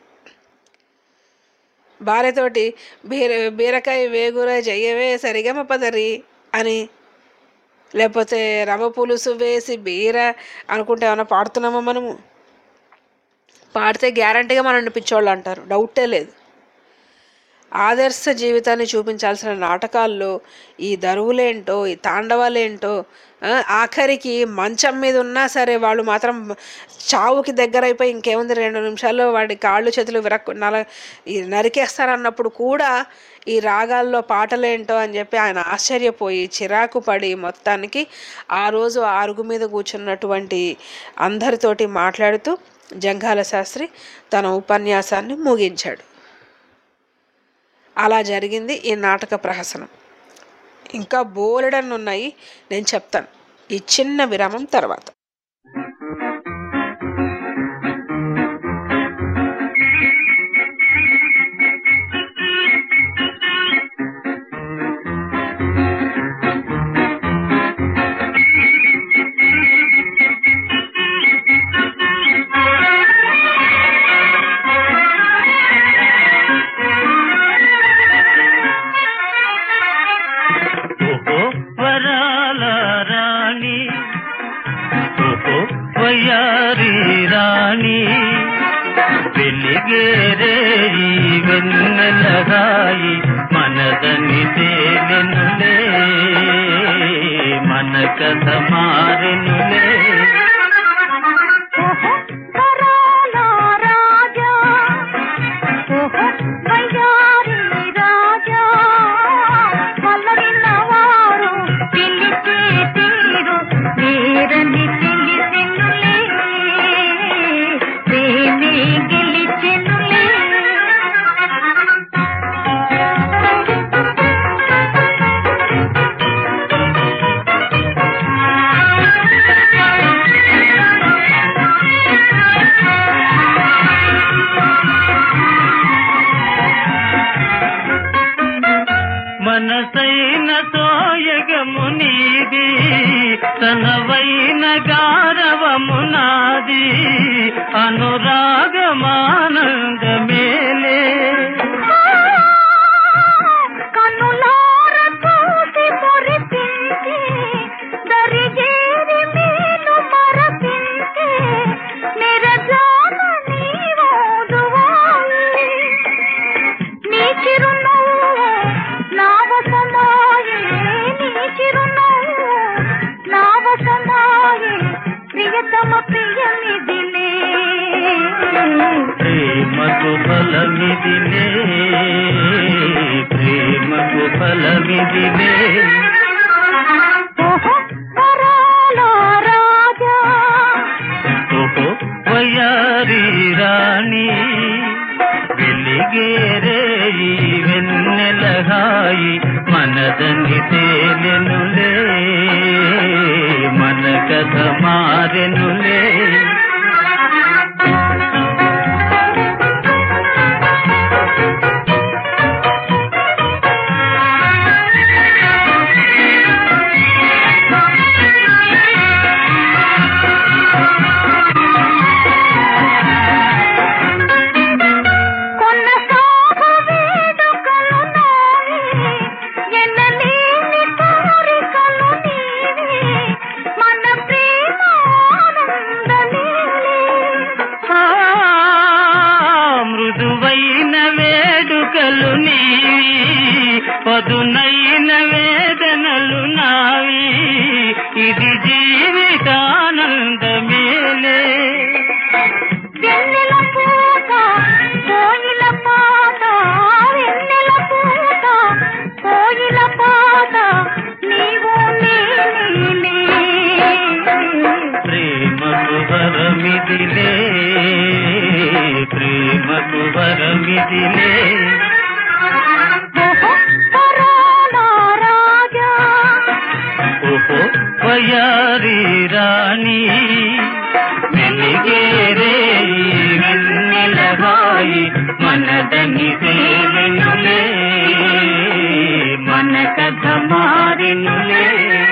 భార్యతోటి బీర బీరకాయ వేగుర చెయ్యవే సరిగమ పదరి అని, లేకపోతే రవ్వ పులుసు వేసి బీర అనుకుంటే ఏమైనా పాడుతున్నామా మనము? పాడితే గ్యారంటీగా మనల్ని పిచ్చోళ్ళు అంటారు, డౌటే లేదు. ఆదర్శ జీవితాన్ని చూపించాల్సిన నాటకాల్లో ఈ దరువులేంటో, ఈ తాండవాలేంటో, ఆఖరికి మంచం మీద ఉన్నా సరే వాళ్ళు మాత్రం చావుకి దగ్గర అయిపోయి ఇంకేముంది రెండు నిమిషాల్లో వాడి కాళ్ళు చేతులు విరక్కు నల నరికేస్తారన్నప్పుడు కూడా ఈ రాగాల్లో పాటలేంటో అని చెప్పి ఆయన ఆశ్చర్యపోయి చిరాకు పడి మొత్తానికి ఆ రోజు అరుగు మీద కూర్చున్నటువంటి అందరితోటి మాట్లాడుతూ జంఘాల శాస్త్రి తన ఉపన్యాసాన్ని ముగించాడు. అలా జరిగింది ఈ నాటక ప్రహసనం. ఇంకా బోలెడన్ని ఉన్నాయి, నేను చెప్తాను ఈ చిన్న విరామం తర్వాత. వయ్యారి రాణి వెలిగేరే వెన్నెలగాయి మనదని తేలెనులే మన కథ మారెనులే. మనసైన సోయగము నీది, తనవైన గారవము నాది, అనురాగమానందమేలే. కనులార చూసి మురిపించి దరిజేరి మీను మరపించి నిరజాన నీవోదువాయి. నీ చిరునవ్వు నావసమాయే, నీ చిరునవ్వు నావసమాయే, ప్రియతమ ప్రియమిదిలే. ప్రేమకు ఫలమిదిలే, ప్రేమకు ఫలమిదిలే. ఓహో వరాల రాజా, ఓహో వయారి రాణి, వెలిగేరే ఈ వెన్నెలహాయి, మనదని తేలెనులే, మన కథ మారెనులే. పదునైన వేదనలు నావి, ఇది జీవితానందమేలే. వెన్నెల పూత కోయిల పాట, వెన్నెల పూత కోయిల పాట, నీవు నీలే. ప్రేమకు వరమిదిలే, ప్రేమకు వరమిదిలే. ఓహో వయారి రాణి, వెలిగేరే వెన్నెలహాయి, మనదని తేలెనులే, మన కథ మారెనులే.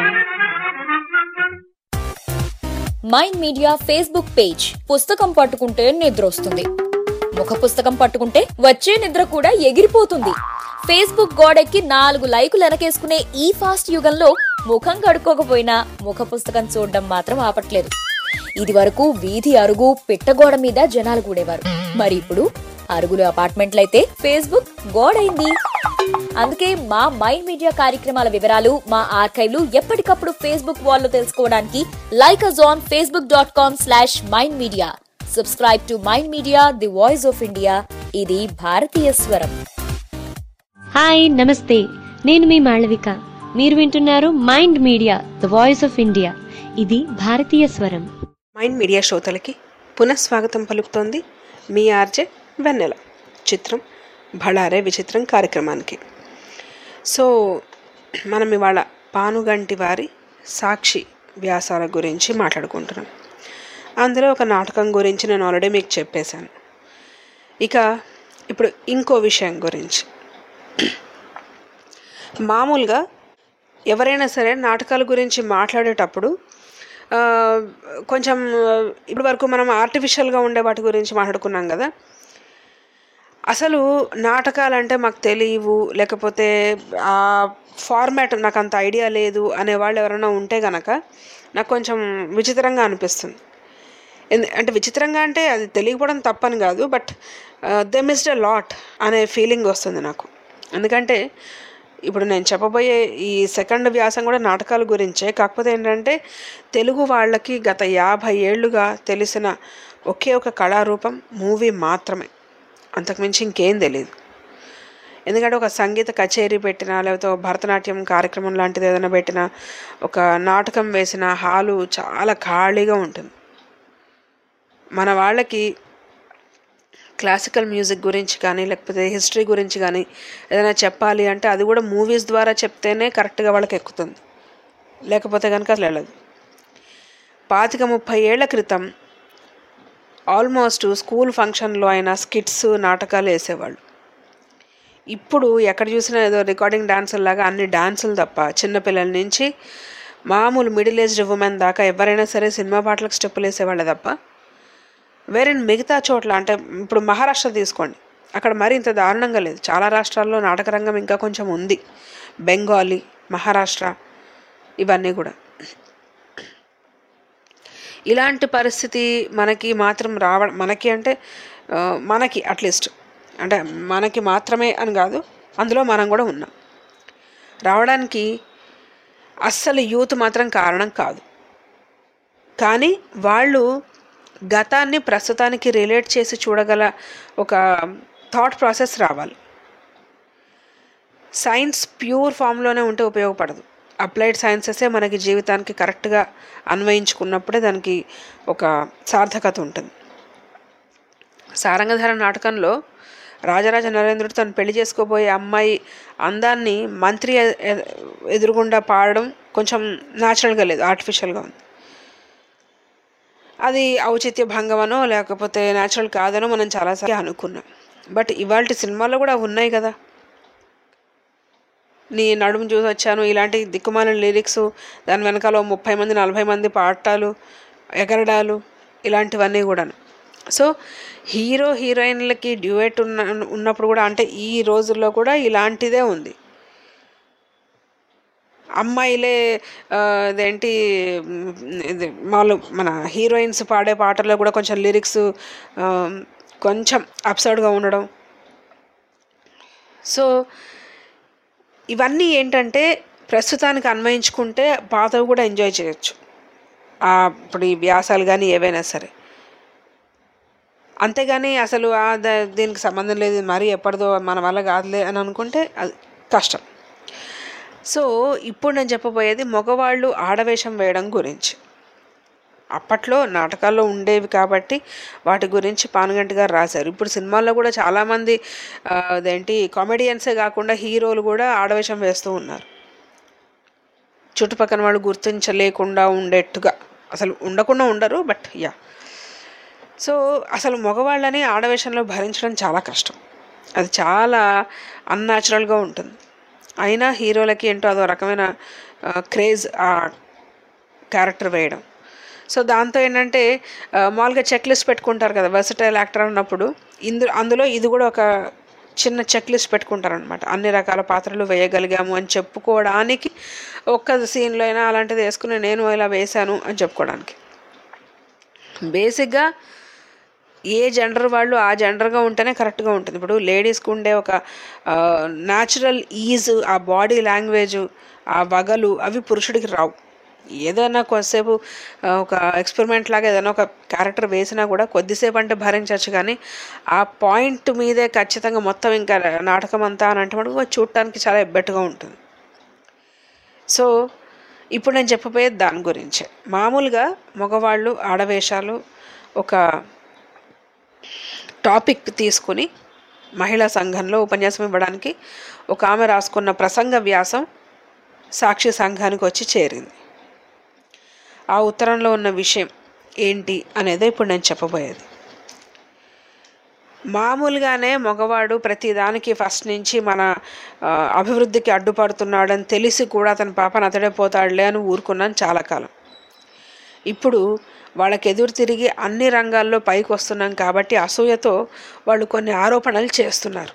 Mind Media Facebook page. పుస్తకం పట్టుకుంటే నిద్ర వస్తుంది, ముఖ పుస్తకం పట్టుకుంటే వచ్చే నిద్ర కూడా ఎగిరిపోతుంది. ఫేస్బుక్ గోడెక్కి నాలుగు లైకులు వెనకేసుకునే ఈ ఫాస్ట్ యుగంలో ముఖం కడుక్కోకపోయినా ముఖ పుస్తకం చూడడం మాత్రం ఆపట్లేదు. ఇది వరకు వీధి అరుగు పిట్టగోడ మీద జనాలు కూడేవారు, మరి ఇప్పుడు అరుగులు అపార్ట్మెంట్లయితే ఫేస్బుక్ గోడైంది. అందుకే మా మైండ్ మీడియా కార్యక్రమాల వివరాలు, మా ఆర్కైవ్లు ఎప్పటికప్పుడు ఫేస్బుక్ వాల్లో తెలుసుకోవడానికి like us on Facebook dot com slash Mind Media. Subscribe to Mind media, the voice of India. ఇది భారతీయ స్వరం. హాయ్ నమస్తే, నేను మీ మాళవిక. మీరు వింటున్నారు mind media, the voice of India. ఇది భారతీయ స్వరం. మైండ్ మీడియా శ్రోతలకి పునఃస్వాగతం పలుకుతోంది మీ ఆర్జే వెన్నెల. చిత్రం భళారే విచిత్రం కార్యక్రమానికి. సో మనం ఇవాళ పానుగంటి వారి సాక్షి వ్యాసాల గురించి మాట్లాడుకుంటున్నాం. అందులో ఒక నాటకం గురించి నేను ఆల్రెడీ మీకు చెప్పేశాను. ఇక ఇప్పుడు ఇంకో విషయం గురించి. మామూలుగా ఎవరైనా సరే నాటకాల గురించి మాట్లాడేటప్పుడు కొంచెం ఇప్పటి వరకు మనం ఆర్టిఫిషియల్గా ఉండే వాటి గురించి మాట్లాడుకున్నాం కదా. అసలు నాటకాలంటే మాకు తెలియవు, లేకపోతే ఆ ఫార్మాట్ నాకు అంత ఐడియా లేదు అనేవాళ్ళు ఎవరైనా ఉంటే కనుక నాకు కొంచెం విచిత్రంగా అనిపిస్తుంది. అంటే విచిత్రంగా అంటే అది తెలియకపోవడం తప్పని కాదు, but they missed a lot అనే ఫీలింగ్ వస్తుంది నాకు. ఎందుకంటే ఇప్పుడు నేను చెప్పబోయే ఈ సెకండ్ వ్యాసం కూడా నాటకాల గురించే. కాకపోతే ఏంటంటే తెలుగు వాళ్ళకి గత యాభై ఏళ్ళుగా తెలిసిన ఒకే ఒక కళారూపం మూవీ మాత్రమే, అంతకుమించి ఇంకేం తెలియదు. ఎందుకంటే ఒక సంగీత కచేరీ పెట్టినా, లేకపోతే భరతనాట్యం కార్యక్రమం లాంటిది ఏదైనా పెట్టినా, ఒక నాటకం వేసిన హాలు చాలా ఖాళీగా ఉంటుంది. మన వాళ్ళకి క్లాసికల్ మ్యూజిక్ గురించి కానీ, లేకపోతే హిస్టరీ గురించి కానీ ఏదైనా చెప్పాలి అంటే అది కూడా మూవీస్ ద్వారా చెప్తేనే కరెక్ట్గా వాళ్ళకి ఎక్కుతుంది, లేకపోతే కనుక అసలు వెళ్ళదు. పాతిక ముప్పై ఏళ్ల క్రితం ఆల్మోస్ట్ స్కూల్ ఫంక్షన్లో అయినా స్కిట్స్ నాటకాలు వేసేవాళ్ళు. ఇప్పుడు ఎక్కడ చూసినా ఏదో రికార్డింగ్ డాన్సుల్లాగా అన్ని డాన్సులు తప్ప చిన్నపిల్లల నుంచి మామూలు మిడిల్ ఏజ్డ్ ఉమెన్ దాకా ఎవరైనా సరే సినిమా పాటలకు స్టెప్పులు వేసేవాళ్ళే తప్ప వేరే మిగతా చోట్ల అంటే ఇప్పుడు మహారాష్ట్ర తీసుకోండి, అక్కడ మరి ఇంత దారుణంగా లేదు. చాలా రాష్ట్రాల్లో నాటక రంగం ఇంకా కొంచెం ఉంది, బెంగాలీ, మహారాష్ట్ర ఇవన్నీ కూడా. ఇలాంటి పరిస్థితి మనకి మాత్రం రావ మనకి అంటే మనకి అట్లీస్ట్ అంటే మనకి మాత్రమే అని కాదు, అందులో మనం కూడా ఉన్నాం. రావడానికి అస్సలు యూత్ మాత్రం కారణం కాదు. కానీ వాళ్ళు గతాన్ని ప్రస్తుతానికి రిలేట్ చేసి చూడగల ఒక థాట్ ప్రాసెస్ రావాలి. సైన్స్ ప్యూర్ ఫామ్లోనే ఉంటే ఉపయోగపడదు. అప్లైడ్ సైన్సెసే మనకి జీవితానికి కరెక్ట్గా అన్వయించుకున్నప్పుడే దానికి ఒక సార్థకత ఉంటుంది. సారంగధర నాటకంలో రాజరాజ నరేంద్రుడు తను పెళ్లి చేసుకోబోయే అమ్మాయి అందాన్ని మంత్రి ఎదురుగుండా పాడడం కొంచెం న్యాచురల్గా లేదు, ఆర్టిఫిషియల్గా ఉంది. అది ఔచిత్య భంగమనో లేకపోతే న్యాచురల్ కాదనో మనం చాలాసార్లు అనుకున్నాం. బట్ ఇవాళ సినిమాల్లో కూడా ఉన్నాయి కదా, నీ నడుము చూసి వచ్చాను ఇలాంటి దిక్కుమాల లిరిక్స్, దాని వెనకాల ముప్పై మంది నలభై మంది పాడటాలు, ఎగరడాలు, ఇలాంటివన్నీ కూడాను. సో హీరో హీరోయిన్లకి డ్యూయట్ ఉన్న ఉన్నప్పుడు కూడా అంటే ఈ రోజుల్లో కూడా ఇలాంటిదే ఉంది. అమ్మాయిలే అదేంటి ఇది మామూలు మన హీరోయిన్స్ పాడే పాటల్లో కూడా కొంచెం లిరిక్స్ కొంచెం అప్సర్డ్గా ఉండడం. సో ఇవన్నీ ఏంటంటే ప్రస్తుతానికి అన్వయించుకుంటే పాతవి కూడా ఎంజాయ్ చేయొచ్చు. ఇప్పుడు ఈ వ్యాసాలు కానీ ఏవైనా సరే, అంతేగాని అసలు దీనికి సంబంధం లేదు మరీ ఎప్పటిదో మన వల్ల కాదులే అని అనుకుంటే అది కష్టం. సో ఇప్పుడు నేను చెప్పబోయేది మగవాళ్ళు ఆడవేషం వేయడం గురించి. అప్పట్లో నాటకాల్లో ఉండేవి కాబట్టి వాటి గురించి పానుగంటి గారు రాశారు. ఇప్పుడు సినిమాల్లో కూడా చాలామంది అదేంటి కామెడియన్సే కాకుండా హీరోలు కూడా ఆడవేషం వేస్తూ ఉన్నారు. చుట్టుపక్కల వాళ్ళు గుర్తించలేకుండా ఉండేట్టుగా, అసలు ఉండకుండా ఉండరు బట్ యా. సో అసలు మగవాళ్ళని ఆడవేషంలో భరించడం చాలా కష్టం, అది చాలా అన్యాచురల్గా ఉంటుంది. అయినా హీరోలకి ఏంటో అదో రకమైన క్రేజ్ ఆ క్యారెక్టర్ వేయడం. సో దాంతో ఏంటంటే మామూలుగా చెక్ లిస్ట్ పెట్టుకుంటారు కదా వర్సటైల్ యాక్టర్ అన్నప్పుడు, ఇందు అందులో ఇది కూడా ఒక చిన్న చెక్ లిస్ట్ పెట్టుకుంటారనమాట. అన్ని రకాల పాత్రలు వేయగలిగాము అని చెప్పుకోవడానికి, ఒక్క సీన్లో అయినా అలాంటిది వేసుకుని నేను ఇలా వేశాను అని చెప్పుకోవడానికి. బేసిక్గా ఏ జెండర్ వాళ్ళు ఆ జెండర్గా ఉంటేనే కరెక్ట్గా ఉంటుంది. ఇప్పుడు లేడీస్కి ఉండే ఒక న్యాచురల్ ఈజ్, ఆ బాడీ లాంగ్వేజు, ఆ వగలు అవి పురుషుడికి రావు. ఏదైనా కొద్దిసేపు ఒక ఎక్స్పెరిమెంట్ లాగా ఏదైనా ఒక క్యారెక్టర్ వేసినా కూడా కొద్దిసేపు అంటే భరించవచ్చు, కానీ ఆ పాయింట్ మీదే ఖచ్చితంగా మొత్తం ఇంకా నాటకం అంతా అని అంటే మటుకు చూడటానికి చాలా ఎబ్బెట్టుగా ఉంటుంది. సో ఇప్పుడు నేను చెప్పబోయేది దాని గురించే. మామూలుగా మగవాళ్ళు ఆడవేషాలు ఒక టాపిక్ తీసుకుని మహిళా సంఘంలో ఉపన్యాసం ఇవ్వడానికి ఒక ఆమె రాసుకున్న ప్రసంగ వ్యాసం సాక్షి సంఘానికి వచ్చి చేరింది. ఆ ఉత్తరంలో ఉన్న విషయం ఏంటి అనేది ఇప్పుడు నేను చెప్పబోయేది. మామూలుగానే మగవాడు ప్రతిదానికి ఫస్ట్ నుంచి మన అభివృద్ధికి అడ్డుపడుతున్నాడని తెలిసి కూడా అతని పాపను అతడే పోతాడులే అని ఊరుకున్నాను చాలా కాలం. ఇప్పుడు వాళ్ళకి ఎదురు తిరిగి అన్ని రంగాల్లో పైకి వస్తున్నాం కాబట్టి అసూయతో వాళ్ళు కొన్ని ఆరోపణలు చేస్తున్నారు.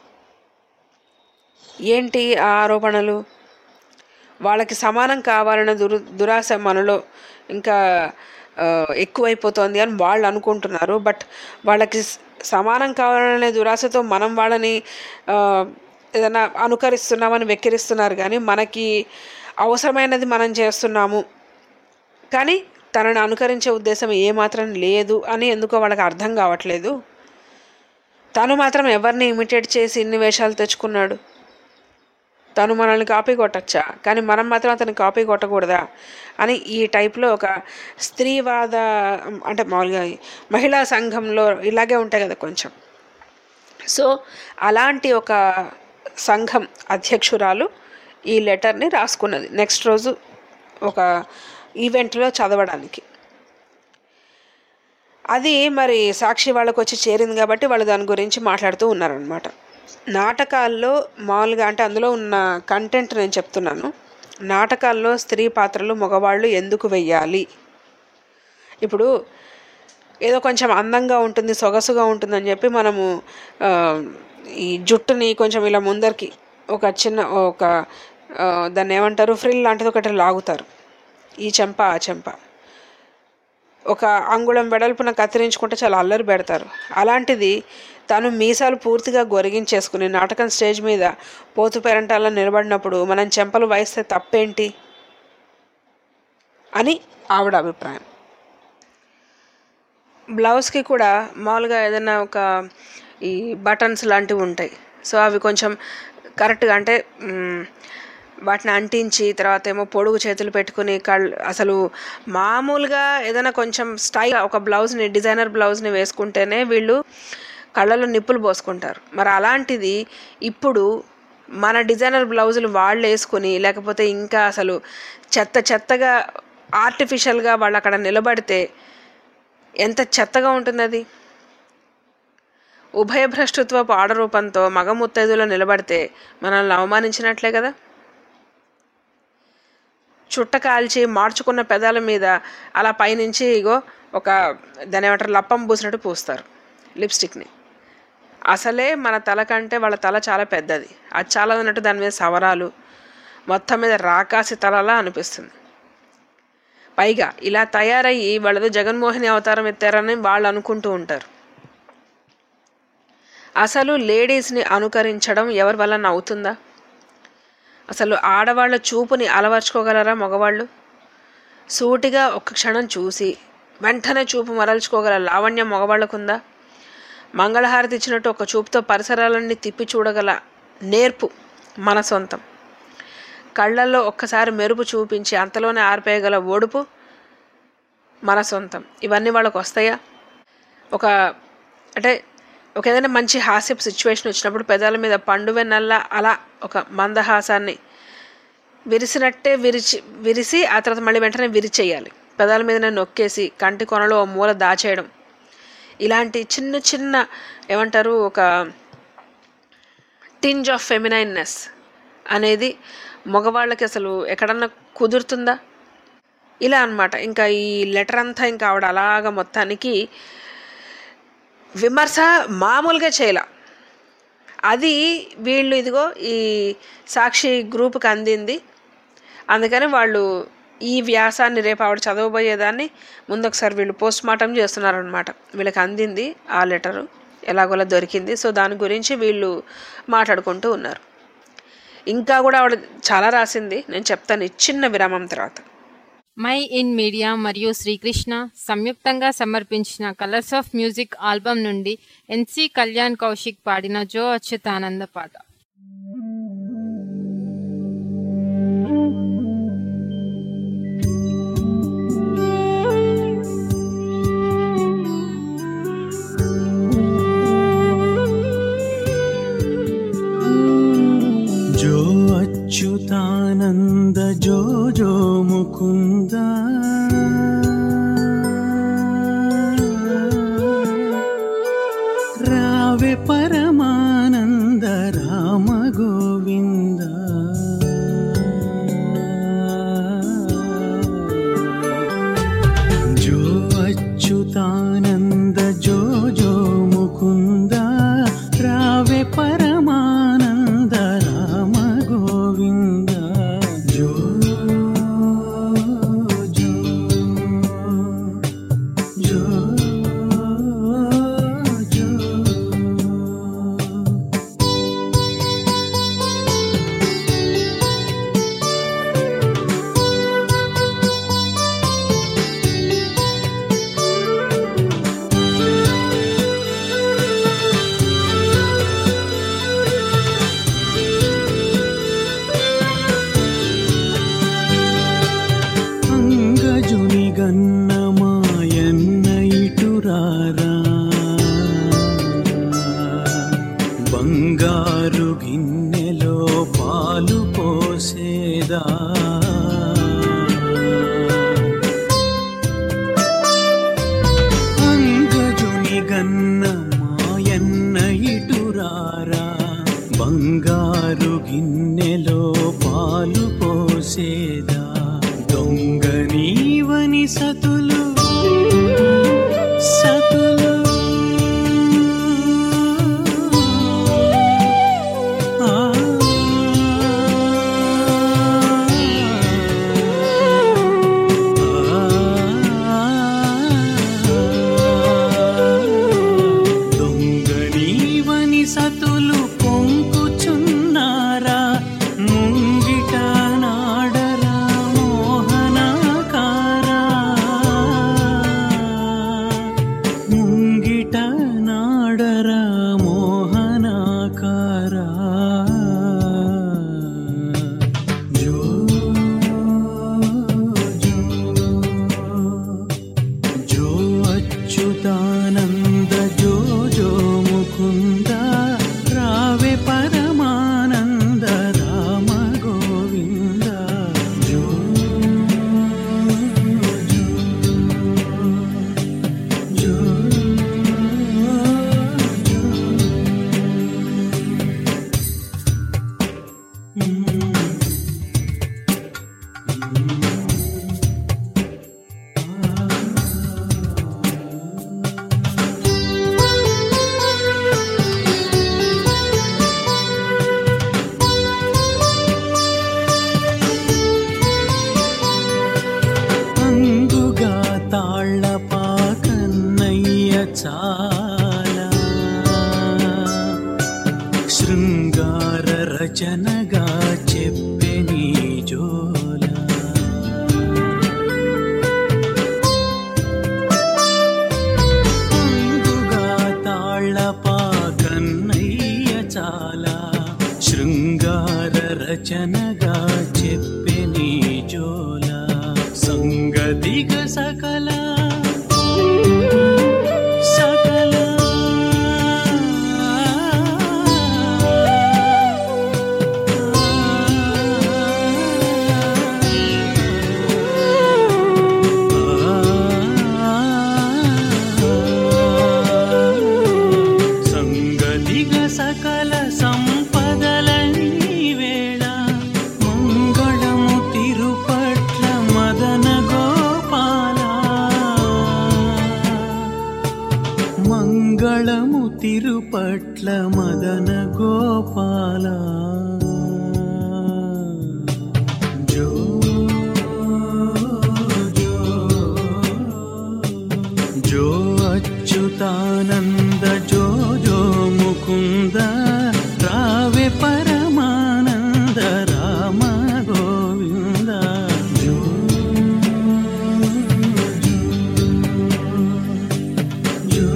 ఏంటి ఆ ఆరోపణలు? వాళ్ళకి సమానం కావాలన్న దురు దురాశ మనలో ఇంకా ఎక్కువైపోతుంది అని వాళ్ళు అనుకుంటున్నారు. బట్ వాళ్ళకి సమానం కావాలనే దురాశతో మనం వాళ్ళని ఏదైనా అనుకరిస్తున్నామని వెక్కిరిస్తున్నారు, కానీ మనకి అవసరమైనది మనం చేస్తున్నాము కానీ తనని అనుకరించే ఉద్దేశం ఏమాత్రం లేదు అని ఎందుకో వాళ్ళకి అర్థం కావట్లేదు. తను మాత్రం ఎవరిని ఇమిటేట్ చేసి ఇన్ని వేషాలు తెచ్చుకున్నాడు? తను మనల్ని కాపీ కొట్టచ్చా, కానీ మనం మాత్రం అతన్ని కాపీ కొట్టకూడదా అని ఈ టైప్లో ఒక స్త్రీవాద అంటే మామూలుగా మహిళా సంఘంలో ఇలాగే ఉంటాయి కదా కొంచెం. సో అలాంటి ఒక సంఘం అధ్యక్షురాలు ఈ లెటర్ని రాసుకున్నది నెక్స్ట్ రోజు ఒక ఈవెంట్లో చదవడానికి. అది మరి సాక్షి వాళ్ళకు వచ్చి చేరింది కాబట్టి వాళ్ళు దాని గురించి మాట్లాడుతూ ఉన్నారనమాట. నాటకాల్లో మామూలుగా అంటే అందులో ఉన్న కంటెంట్ నేను చెప్తున్నాను. నాటకాల్లో స్త్రీ పాత్రలు మగవాళ్ళు ఎందుకు వెయ్యాలి? ఇప్పుడు ఏదో కొంచెం అందంగా ఉంటుంది, సొగసుగా ఉంటుందని చెప్పి మనము ఈ జుట్టుని కొంచెం ఇలా ముందరికి ఒక చిన్న ఒక దాన్ని ఏమంటారు ఫ్రిల్ లాంటిది ఒకటి లాగుతారు, ఈ చెంప ఆ చెంప ఒక అంగుళం వెడల్పున కత్తిరించుకుంటే చాలా అల్లరి పెడతారు. అలాంటిది తను మీసాలు పూర్తిగా గొరిగించేసుకుని నాటకం స్టేజ్ మీద పోతు పేరంటాల్లో నిలబడినప్పుడు మనం చెంపలు వాయిస్తే తప్పేంటి అని ఆవిడ అభిప్రాయం. బ్లౌజ్కి కూడా మామూలుగా ఏదైనా ఒక ఈ బటన్స్ లాంటివి ఉంటాయి. సో అవి కొంచెం కరెక్ట్గా అంటే వాటిని అంటించి తర్వాత ఏమో పొడుగు చేతులు పెట్టుకుని కళ్ళు అసలు మామూలుగా ఏదైనా కొంచెం స్టైల్ ఒక బ్లౌజ్ని డిజైనర్ బ్లౌజ్ని వేసుకుంటేనే వీళ్ళు కళ్ళలో నిప్పులు పోసుకుంటారు. మరి అలాంటిది ఇప్పుడు మన డిజైనర్ బ్లౌజులు వాళ్ళు వేసుకుని లేకపోతే ఇంకా అసలు చెత్త చెత్తగా ఆర్టిఫిషియల్గా వాళ్ళు అక్కడ నిలబడితే ఎంత చెత్తగా ఉంటుంది అది. ఉభయభ్రష్టత్వపు ఆడరూపంతో మగ ముత్తైదులో నిలబడితే మనల్ని అవమానించినట్లే కదా. చుట్ట కాల్చి మార్చుకున్న పెదాల మీద అలా పైనుంచి ఇగో ఒక దాని ఏమంటారు లప్పం పూసినట్టు పూస్తారు లిప్స్టిక్ని. అసలే మన తల కంటే వాళ్ళ తల చాలా పెద్దది, అది చాలా ఉన్నట్టు దాని మీద సవరాలు, మొత్తం మీద రాకాసి తలలా అనిపిస్తుంది. పైగా ఇలా తయారయ్యి వాళ్ళతో జగన్మోహిని అవతారం ఎత్తారని వాళ్ళు అనుకుంటూ ఉంటారు. అసలు లేడీస్ని అనుకరించడం ఎవరి వల్ల అవుతుందా? అసలు ఆడవాళ్ళ చూపుని అలవర్చుకోగలరా మగవాళ్ళు? సూటిగా ఒక్క క్షణం చూసి వెంటనే చూపు మరల్చుకోగల లావణ్యం మగవాళ్ళకుందా? మంగళహారతి ఇచ్చినట్టు ఒక చూపుతో పరిసరాలన్నీ తిప్పి చూడగల నేర్పు మన సొంతం. కళ్ళల్లో ఒక్కసారి మెరుపు చూపించి అంతలోనే ఆర్పేయగల ఓడుపు మన సొంతం. ఇవన్నీ వాళ్ళకు వస్తాయా? ఒక అంటే ఒక ఏదైనా మంచి హాస్యపు సిచ్యువేషన్ వచ్చినప్పుడు పెదాల మీద పండు వెన్నల్లా అలా ఒక మందహాసాన్ని విరిసినట్టే విరిచి విరిసి ఆ తర్వాత మళ్ళీ వెంటనే విరిచేయాలి, పెదాల మీదనే నొక్కేసి కంటి కొనలో ఓ మూల దాచేయడం, ఇలాంటి చిన్న చిన్న ఏమంటారు ఒక టింజ్ ఆఫ్ ఫెమినైన్నెస్ అనేది మగవాళ్ళకి అసలు ఎక్కడన్నా కుదురుతుందా? ఇలా అన్నమాట. ఇంకా ఈ లెటర్ అంతా ఇంకా ఆవిడ అలాగా మొత్తానికి విమర్శ మామూలుగా చేయాల. అది వీళ్ళు ఇదిగో ఈ సాక్షి గ్రూప్కి అందింది, అందుకని వాళ్ళు ఈ వ్యాసాన్ని రేపు ఆవిడ చదవబోయేదాన్ని ముందు ఒకసారి వీళ్ళు పోస్ట్ మార్టం చేస్తున్నారనమాట. వీళ్ళకి అందింది ఆ లెటరు, ఎలాగోలా దొరికింది. సో దాని గురించి వీళ్ళు మాట్లాడుకుంటూ ఉన్నారు. ఇంకా కూడా ఆవిడ చాలా రాసింది, నేను చెప్తాను చిన్న విరామం తర్వాత. మై ఇన్ మీడియా మరియు శ్రీకృష్ణ సంయుక్తంగా సమర్పించిన కలర్స్ ఆఫ్ మ్యూజిక్ ఆల్బమ్ నుండి ఎన్సి కళ్యాణ్ కౌశిక్ పాడిన జో అచ్యుతానంద పాట. जो अच्युतानंद जो जो मुकुंद रावे परमानंद राम गोविंद जो अच्युतानंद जो जो मुकुंद रावे परमानंद राम गोविंद जो जो जो जो అంగజుని గన్న మాయన్న ఇటురారా బంగారు గిన్నెలో పాలు పోసేదా అంగజుని గన్న మాయన్న ఇటురారా బంగారు గిన్నెలో పాలు పోసేదా దొంగ నీవని సతులు సతులు ఆ సతులు పొంకుచున్నారా ముంగిట నాడరా మోహనాకారా ముంగిట నాడరా మోహనాకారా జో జో జో అచ్యుతానంద జో జో ముకుంద రావే పరమానంద రామ గోవింద జో జో అంగుగా తాళ్ళపా కన్నయ్య చాలా శృంగార రచనగా చెప్పే నీ జోల అంగుగా తాళ్ళపా కన్నయ్య చాలా శృంగార రచనగా చెప్పే నీ జోల సంగతిగ సకల సకల సంగతిగ సకల సంపదల వేళ మంగళము తిరుపట్ల మదన గోపాల మంగళము తిరుపట్ల మదన గోపాల జో జో జో అచ్యుతానంద జో జో ముకుంద రావే పరమానంద రామ గోవింద జో జో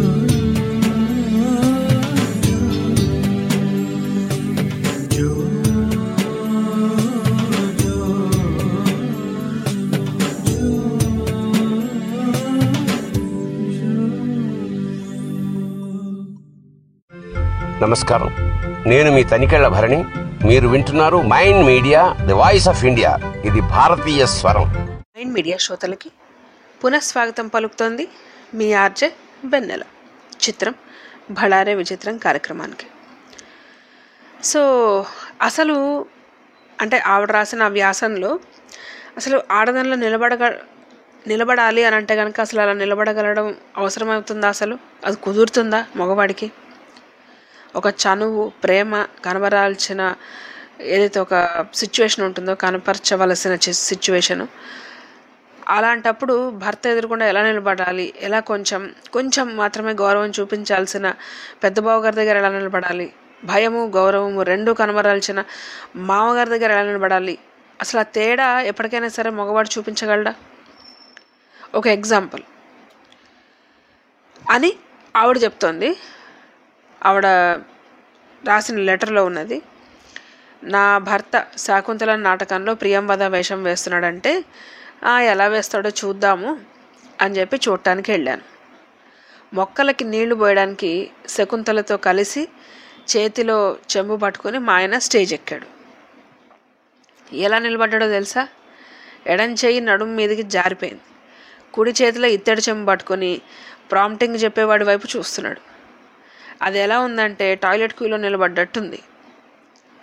జో నమస్కారం, నేను మీ తనికెళ్ల భరణి. మీరు వింటున్నారు mind media the voice of India. ఇది భారతీయ స్వరం. మైండ్ మీడియా శ్రోతలకి పునఃస్వాగతం పలుకుతోంది మీ ఆర్జే వెన్నెల. చిత్రం భళారే విచిత్రం కార్యక్రమానికి. సో అసలు అంటే ఆవిడ రాసిన ఆ వ్యాసంలో అసలు ఆడదానిలో నిలబడగ నిలబడాలి అని అంటే కనుక అసలు అలా నిలబడగలడం అవసరమవుతుందా? అసలు అది కుదురుతుందా మగవాడికి? ఒక చనువు, ప్రేమ కనబరాల్సిన ఏదైతే ఒక సిచ్యువేషన్ ఉంటుందో, కనపరచవలసిన సిచ్యువేషను, అలాంటప్పుడు భర్త ఎదురుకుండా ఎలా నిలబడాలి, ఎలా కొంచెం కొంచెం మాత్రమే గౌరవం చూపించాల్సిన పెద్ద బావగారి దగ్గర ఎలా నిలబడాలి, భయము గౌరవము రెండు కనబరాల్సిన మామగారి దగ్గర ఎలా నిలబడాలి, అసలు ఆ తేడా ఎప్పటికైనా సరే మగవాడు చూపించగలడా? ఒక ఎగ్జాంపుల్ అని ఆవిడ చెప్తోంది. ఆవిడ రాసిన లెటర్లో ఉన్నది, నా భర్త శాకుంతల నాటకంలో ప్రియంవద వేషం వేస్తున్నాడంటే ఎలా వేస్తాడో చూద్దాము అని చెప్పి చూడటానికి వెళ్ళాను. మొక్కలకి నీళ్లు పోయడానికి శకుంతలతో కలిసి చేతిలో చెంబు పట్టుకొని మా ఆయన స్టేజ్ ఎక్కాడు. ఎలా నిలబడ్డాడో తెలుసా? ఎడం చెయ్యి నడుము మీదకి జారిపోయింది. కుడి చేతిలో ఇత్తడి చెంబు పట్టుకొని ప్రాంప్టింగ్ చెప్పేవాడి వైపు చూస్తున్నాడు. అది ఎలా ఉందంటే టాయిలెట్ క్యూలో నిలబడ్డట్టుంది.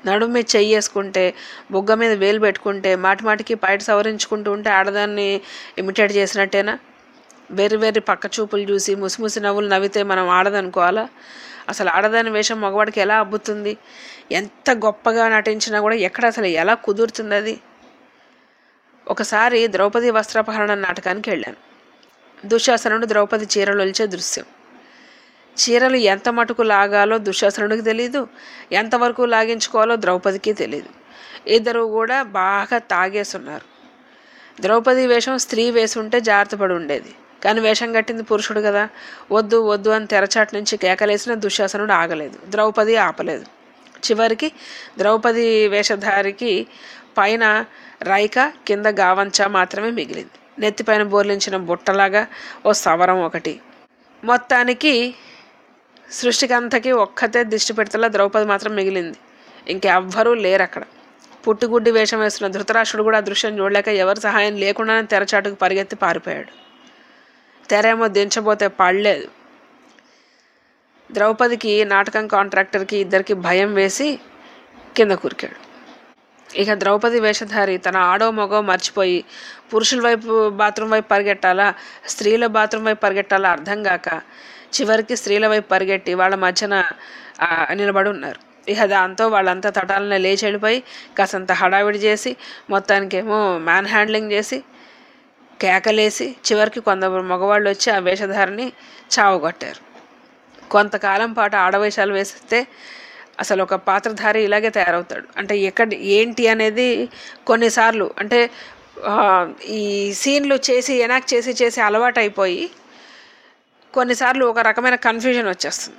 నడుము మీద చెయ్యి వేసుకుంటే, బుగ్గ మీద వేలు పెట్టుకుంటే, మాటి మాటికి బయట సవరించుకుంటూ ఉంటే ఆడదాన్ని ఇమిటేట్ చేసినట్టేనా? వేరు వేరు పక్క చూపులు చూసి ముసిముసి నవ్వులు నవ్వితే మనం ఆడదనుకోవాలా? అసలు ఆడదాని వేషం మగవాడికి ఎలా అబ్బుతుంది? ఎంత గొప్పగా నటించినా కూడా ఎక్కడ అసలు ఎలా కుదురుతుంది అది? ఒకసారి ద్రౌపది వస్త్రాపహరణ నాటకానికి వెళ్ళాను. దుశ్శాసనుడు ద్రౌపది చీరలు ఒలిచే దృశ్యం. చీరలు ఎంత మటుకు లాగాలో దుశ్శాసనుడికి తెలీదు, ఎంతవరకు లాగించుకోవాలో ద్రౌపదికి తెలీదు. ఇద్దరు కూడా బాగా తాగేసున్నారు. ద్రౌపది వేషం స్త్రీ వేసి ఉంటే జాగ్రత్త పడి ఉండేది, కానీ వేషం కట్టింది పురుషుడు కదా. వద్దు వద్దు అని తెరచాటు నుంచి కేకలేసిన దుశ్శాసనుడు ఆగలేదు, ద్రౌపది ఆపలేదు. చివరికి ద్రౌపది వేషధారికి పైన రైక, కింద గావంచ మాత్రమే మిగిలింది. నెత్తిపైన బోర్లించిన బుట్టలాగా ఓ సవరం ఒకటి. మొత్తానికి సృష్టికంతకి ఒక్కతే దిష్టి పెడతలా ద్రౌపది మాత్రం మిగిలింది. ఇంకెవ్వరూ లేరు అక్కడ. పుట్టుగుడ్డి వేషం వేస్తున్న ధృతరాష్ట్రుడు కూడా ఆ దృశ్యం చూడలేక ఎవరి సహాయం లేకుండానే తెరచాటుకు పరిగెత్తి పారిపోయాడు. తెరేమో దించబోతే పడలేదు. ద్రౌపదికి నాటకం కాంట్రాక్టర్కి ఇద్దరికి భయం వేసి కింద కూరికాడు. ఇక ద్రౌపది వేషధారి తన ఆడో మగో మర్చిపోయి పురుషుల వైపు బాత్రూమ్ వైపు పరిగెట్టాలా, స్త్రీల బాత్రూమ్ వైపు పరిగెట్టాలా అర్థం కాక చివరికి స్త్రీల వైపు పరిగెట్టి వాళ్ళ మధ్యన నిలబడి ఉన్నారు. ఇక దాంతో వాళ్ళంతా తటాలనే లేచి వెళ్ళిపోయి కాసంత హడావిడి చేసి మొత్తానికేమో మ్యాన్ హ్యాండ్లింగ్ చేసి కేకలేసి చివరికి కొందరు మగవాళ్ళు వచ్చి ఆ వేషధారిని చావగొట్టారు. కొంతకాలం పాటు ఆడవేషాలు వేస్తే అసలు ఒక పాత్రధారి ఇలాగే తయారవుతాడు. అంటే ఎక్కడ ఏంటి అనేది కొన్నిసార్లు అంటే ఈ సీన్లు చేసి ఎనాక్ట్ చేసి చేసి అలవాటు అయిపోయి కొన్నిసార్లు ఒక రకమైన కన్ఫ్యూజన్ వచ్చేస్తుంది.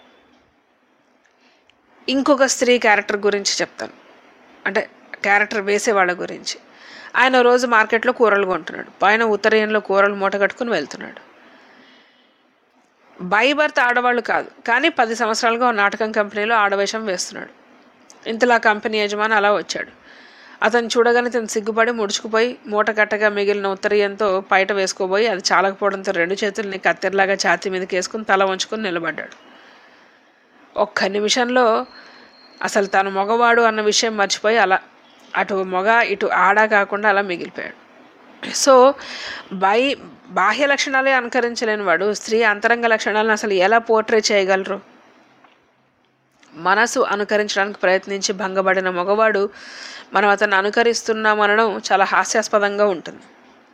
ఇంకొక స్త్రీ క్యారెక్టర్ గురించి చెప్తాను, అంటే క్యారెక్టర్ వేసేవాళ్ళ గురించి. ఆయన రోజు మార్కెట్లో కూరలు కొంటున్నాడు. పైన ఉత్తరీయంలో కూరలు మూట కట్టుకుని వెళ్తున్నాడు. బై బర్త్ ఆడవాళ్ళు కాదు, కానీ పది సంవత్సరాలుగా నాటకం కంపెనీలో ఆడవేషం వేస్తున్నాడు. ఇంతలా కంపెనీ యజమాని అలా వచ్చాడు. అతను చూడగానే తను సిగ్గుపడి ముడుచుకుపోయి మూట కట్టగా మిగిలిన ఉత్తరీయంతో పైట వేసుకోబోయి అది చాలకపోవడంతో రెండు చేతుల్ని కత్తెరలాగా ఛాతీ మీదకి వేసుకుని తల వంచుకొని నిలబడ్డాడు. ఒక్క నిమిషంలో అసలు తను మగవాడు అన్న విషయం మర్చిపోయి అలా అటు మగ ఇటు ఆడ కాకుండా అలా మిగిలిపోయాడు. సో బై బాహ్య లక్షణాలే అనుకరించలేని వాడు స్త్రీ అంతరంగ లక్షణాలను అసలు ఎలా పోర్ట్రే చేయగలరు? మనసు అనుకరించడానికి ప్రయత్నించి భంగపడిన మగవాడు మనం అతన్ని అనుకరిస్తున్నామనడం చాలా హాస్యాస్పదంగా ఉంటుంది.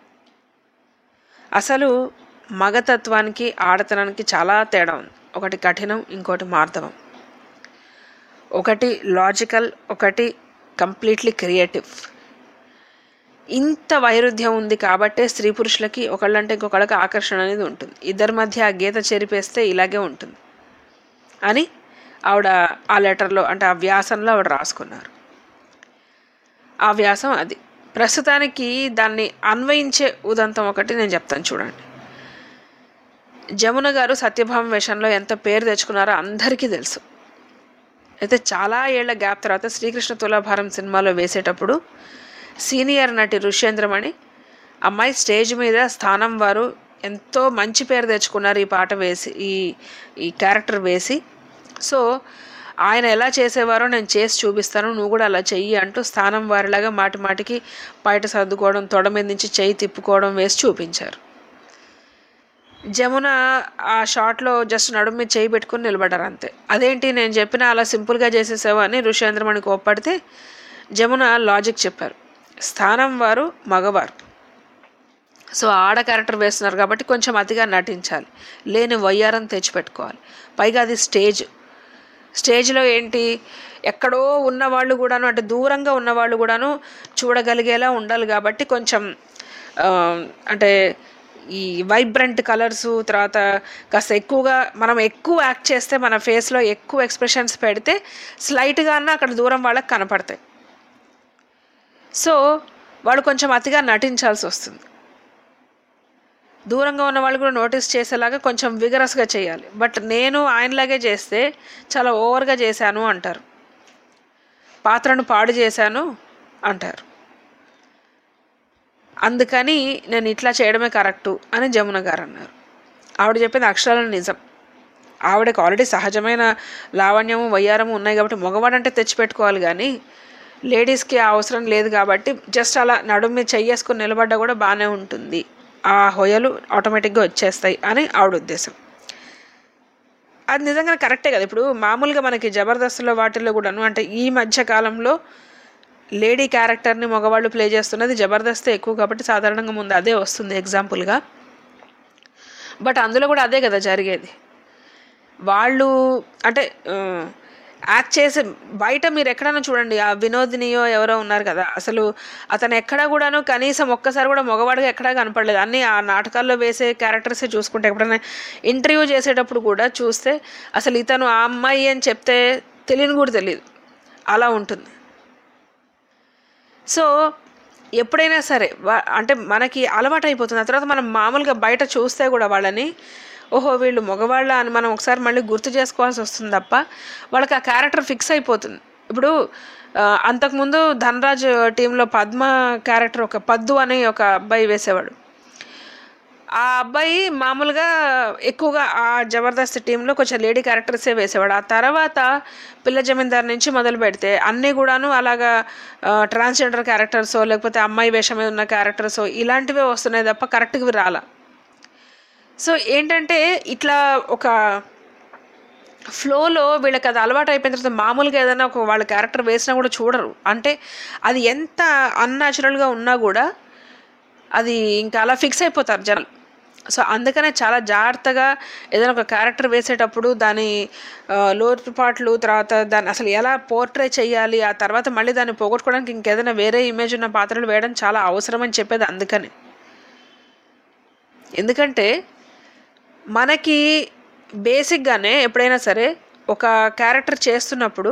అసలు మగతత్వానికి ఆడతనానికి చాలా తేడా ఉంది. ఒకటి కఠినం, ఇంకోటి మార్దవం. ఒకటి లాజికల్, ఒకటి కంప్లీట్లీ క్రియేటివ్. ఇంత వైరుధ్యం ఉంది కాబట్టే స్త్రీ పురుషులకి ఒకళ్ళంటే ఇంకొకళ్ళకి ఆకర్షణ అనేది ఉంటుంది. ఇద్దరి మధ్య ఆ గీత చెరిపేస్తే ఇలాగే ఉంటుంది అని ఆవిడ ఆ లెటర్లో అంటే ఆ వ్యాసంలో ఆవిడ రాసుకున్నారు. ఆ వ్యాసం అది. ప్రస్తుతానికి దాన్ని అన్వయించే ఉదంతం ఒకటి నేను చెప్తాను చూడండి. జమున గారు సత్యభామ వేషంలో ఎంత పేరు తెచ్చుకున్నారో అందరికీ తెలుసు. అయితే చాలా ఏళ్ల గ్యాప్ తర్వాత శ్రీకృష్ణ తులాభారం సినిమాలో వేసేటప్పుడు సీనియర్ నటి ఋష్యేంద్రమణి అమ్మాయి స్టేజ్ మీద స్థానం వారు ఎంతో మంచి పేరు తెచ్చుకున్నారు ఈ పాట వేసి, ఈ ఈ క్యారెక్టర్ వేసి. సో ఆయన ఎలా చేసేవారో నేను చేసి చూపిస్తాను, నువ్వు కూడా అలా చెయ్యి అంటూ స్థానం వారిలాగా మాటి మాటికి బయట సర్దుకోవడం, తొడ మీద నుంచి చెయ్యి తిప్పుకోవడం వేసి చూపించారు. జమున ఆ షాట్లో జస్ట్ నడుము మీద చేయి పెట్టుకుని నిలబడ్డారు అంతే. అదేంటి నేను చెప్పిన అలా సింపుల్గా చేసేసావు అని ఋష్యేంద్రమణి కోప్పడితే జమున లాజిక్ చెప్పారు. స్థానం వారు మగవారు, సో ఆడ క్యారెక్టర్ వేస్తున్నారు కాబట్టి కొంచెం అతిగా నటించాలి, లేని వయ్యారం తెచ్చిపెట్టుకోవాలి. పైగా అది స్టేజ్. స్టేజ్లో ఏంటి ఎక్కడో ఉన్నవాళ్ళు కూడాను అంటే దూరంగా ఉన్నవాళ్ళు కూడాను చూడగలిగేలా ఉండాలి కాబట్టి కొంచెం అంటే ఈ వైబ్రెంట్ కలర్సు, తర్వాత కాస్త ఎక్కువగా మనం ఎక్కువ యాక్ట్ చేస్తే మన ఫేస్లో ఎక్కువ ఎక్స్ప్రెషన్స్ పెడితే స్లైట్గా అన్న అక్కడ దూరం వాళ్ళకి కనపడతాయి. సో వాళ్ళు కొంచెం అతిగా నటించాల్సి వస్తుంది. దూరంగా ఉన్న వాళ్ళు కూడా నోటీస్ చేసేలాగా కొంచెం విగరస్గా చేయాలి. బట్ నేను ఆయనలాగే చేస్తే చాలా ఓవర్గా చేశాను అంటారు, పాత్రను పాడు చేశాను అంటారు. అందుకని నేను ఇట్లా చేయడమే కరెక్టు అని జమున గారు అన్నారు. ఆవిడ చెప్పింది అక్షరాల నిజం. ఆవిడకి ఆల్రెడీ సహజమైన లావణ్యము వయ్యారము ఉన్నాయి కాబట్టి మగవాడంటే తెచ్చిపెట్టుకోవాలి, కానీ లేడీస్కి ఆ అవసరం లేదు కాబట్టి జస్ట్ అలా నడుము మీద చెయ్యేసుకుని నిలబడ్డా కూడా బాగానే ఉంటుంది, ఆ హొయలు ఆటోమేటిక్గా వచ్చేస్తాయి అని ఆవిడ ఉద్దేశం. అది నిజంగా కరెక్టే కదా. ఇప్పుడు మామూలుగా మనకి జబర్దస్త్లో వాటిల్లో కూడాను అంటే ఈ మధ్య కాలంలో లేడీ క్యారెక్టర్ని మగవాళ్ళు ప్లే చేస్తున్నది జబర్దస్తే ఎక్కువ కాబట్టి సాధారణంగా ముందు అదే వస్తుంది ఎగ్జాంపుల్గా. బట్ అందులో కూడా అదే కదా జరిగేది. వాళ్ళు అంటే యాక్ట్ చేసే బయట మీరు ఎక్కడైనా చూడండి, ఆ వినోదినియో ఎవరో ఉన్నారు కదా, అసలు అతను ఎక్కడా కూడాను కనీసం ఒక్కసారి కూడా మగవాడిగా ఎక్కడా కనపడలేదు. అన్నీ ఆ నాటకాల్లో వేసే క్యారెక్టర్సే చూసుకుంటే ఎప్పుడైనా ఇంటర్వ్యూ చేసేటప్పుడు కూడా చూస్తే అసలు ఇతను ఆ అమ్మాయి అని చెప్తే తెలియని కూడా తెలియదు, అలా ఉంటుంది. సో ఎప్పుడైనా సరే అంటే మనకి అలవాటు అయిపోతుంది. ఆ తర్వాత మనం మామూలుగా బయట చూస్తే కూడా వాళ్ళని ఓహో వీళ్ళు మగవాళ్ళ అని మనం ఒకసారి మళ్ళీ గుర్తు చేసుకోవాల్సి వస్తుంది తప్ప వాళ్ళకి ఆ క్యారెక్టర్ ఫిక్స్ అయిపోతుంది. ఇప్పుడు అంతకుముందు ధనరాజ్ టీంలో పద్మ క్యారెక్టర్ ఒక పద్దు అని ఒక అబ్బాయి వేసేవాడు. ఆ అబ్బాయి మామూలుగా ఎక్కువగా ఆ జబర్దస్త్ టీంలో కొంచెం లేడీ క్యారెక్టర్సే వేసేవాడు. ఆ తర్వాత పిల్ల జమీందార్ నుంచి మొదలు పెడితే అన్నీ కూడాను అలాగా ట్రాన్స్జెండర్ క్యారెక్టర్సో లేకపోతే అమ్మాయి వేషమే ఉన్న క్యారెక్టర్సో ఇలాంటివే వస్తున్నాయి తప్ప కరెక్ట్గా రాలా. సో ఏంటంటే ఇట్లా ఒక ఫ్లోలో వీళ్ళకి అది అలవాటు అయిపోయిన తర్వాత మామూలుగా ఏదైనా ఒక వాళ్ళ క్యారెక్టర్ వేసినా కూడా చూడరు. అంటే అది ఎంత అన్యాచురల్గా ఉన్నా కూడా అది ఇంకా అలా ఫిక్స్ అయిపోతారు జనాలు. సో అందుకనే చాలా జాగ్రత్తగా ఏదైనా ఒక క్యారెక్టర్ వేసేటప్పుడు దాని లోటుపాట్లు, తర్వాత దాన్ని అసలు ఎలా పోర్ట్రే చేయాలి, ఆ తర్వాత మళ్ళీ దాన్ని పోగొట్టుకోవడానికి ఇంకేదైనా వేరే ఇమేజ్ ఉన్న పాత్రలు వేయడం చాలా అవసరం అని చెప్పేది అందుకని. ఎందుకంటే మనకి బేసిక్గానే ఎప్పుడైనా సరే ఒక క్యారెక్టర్ చేస్తున్నప్పుడు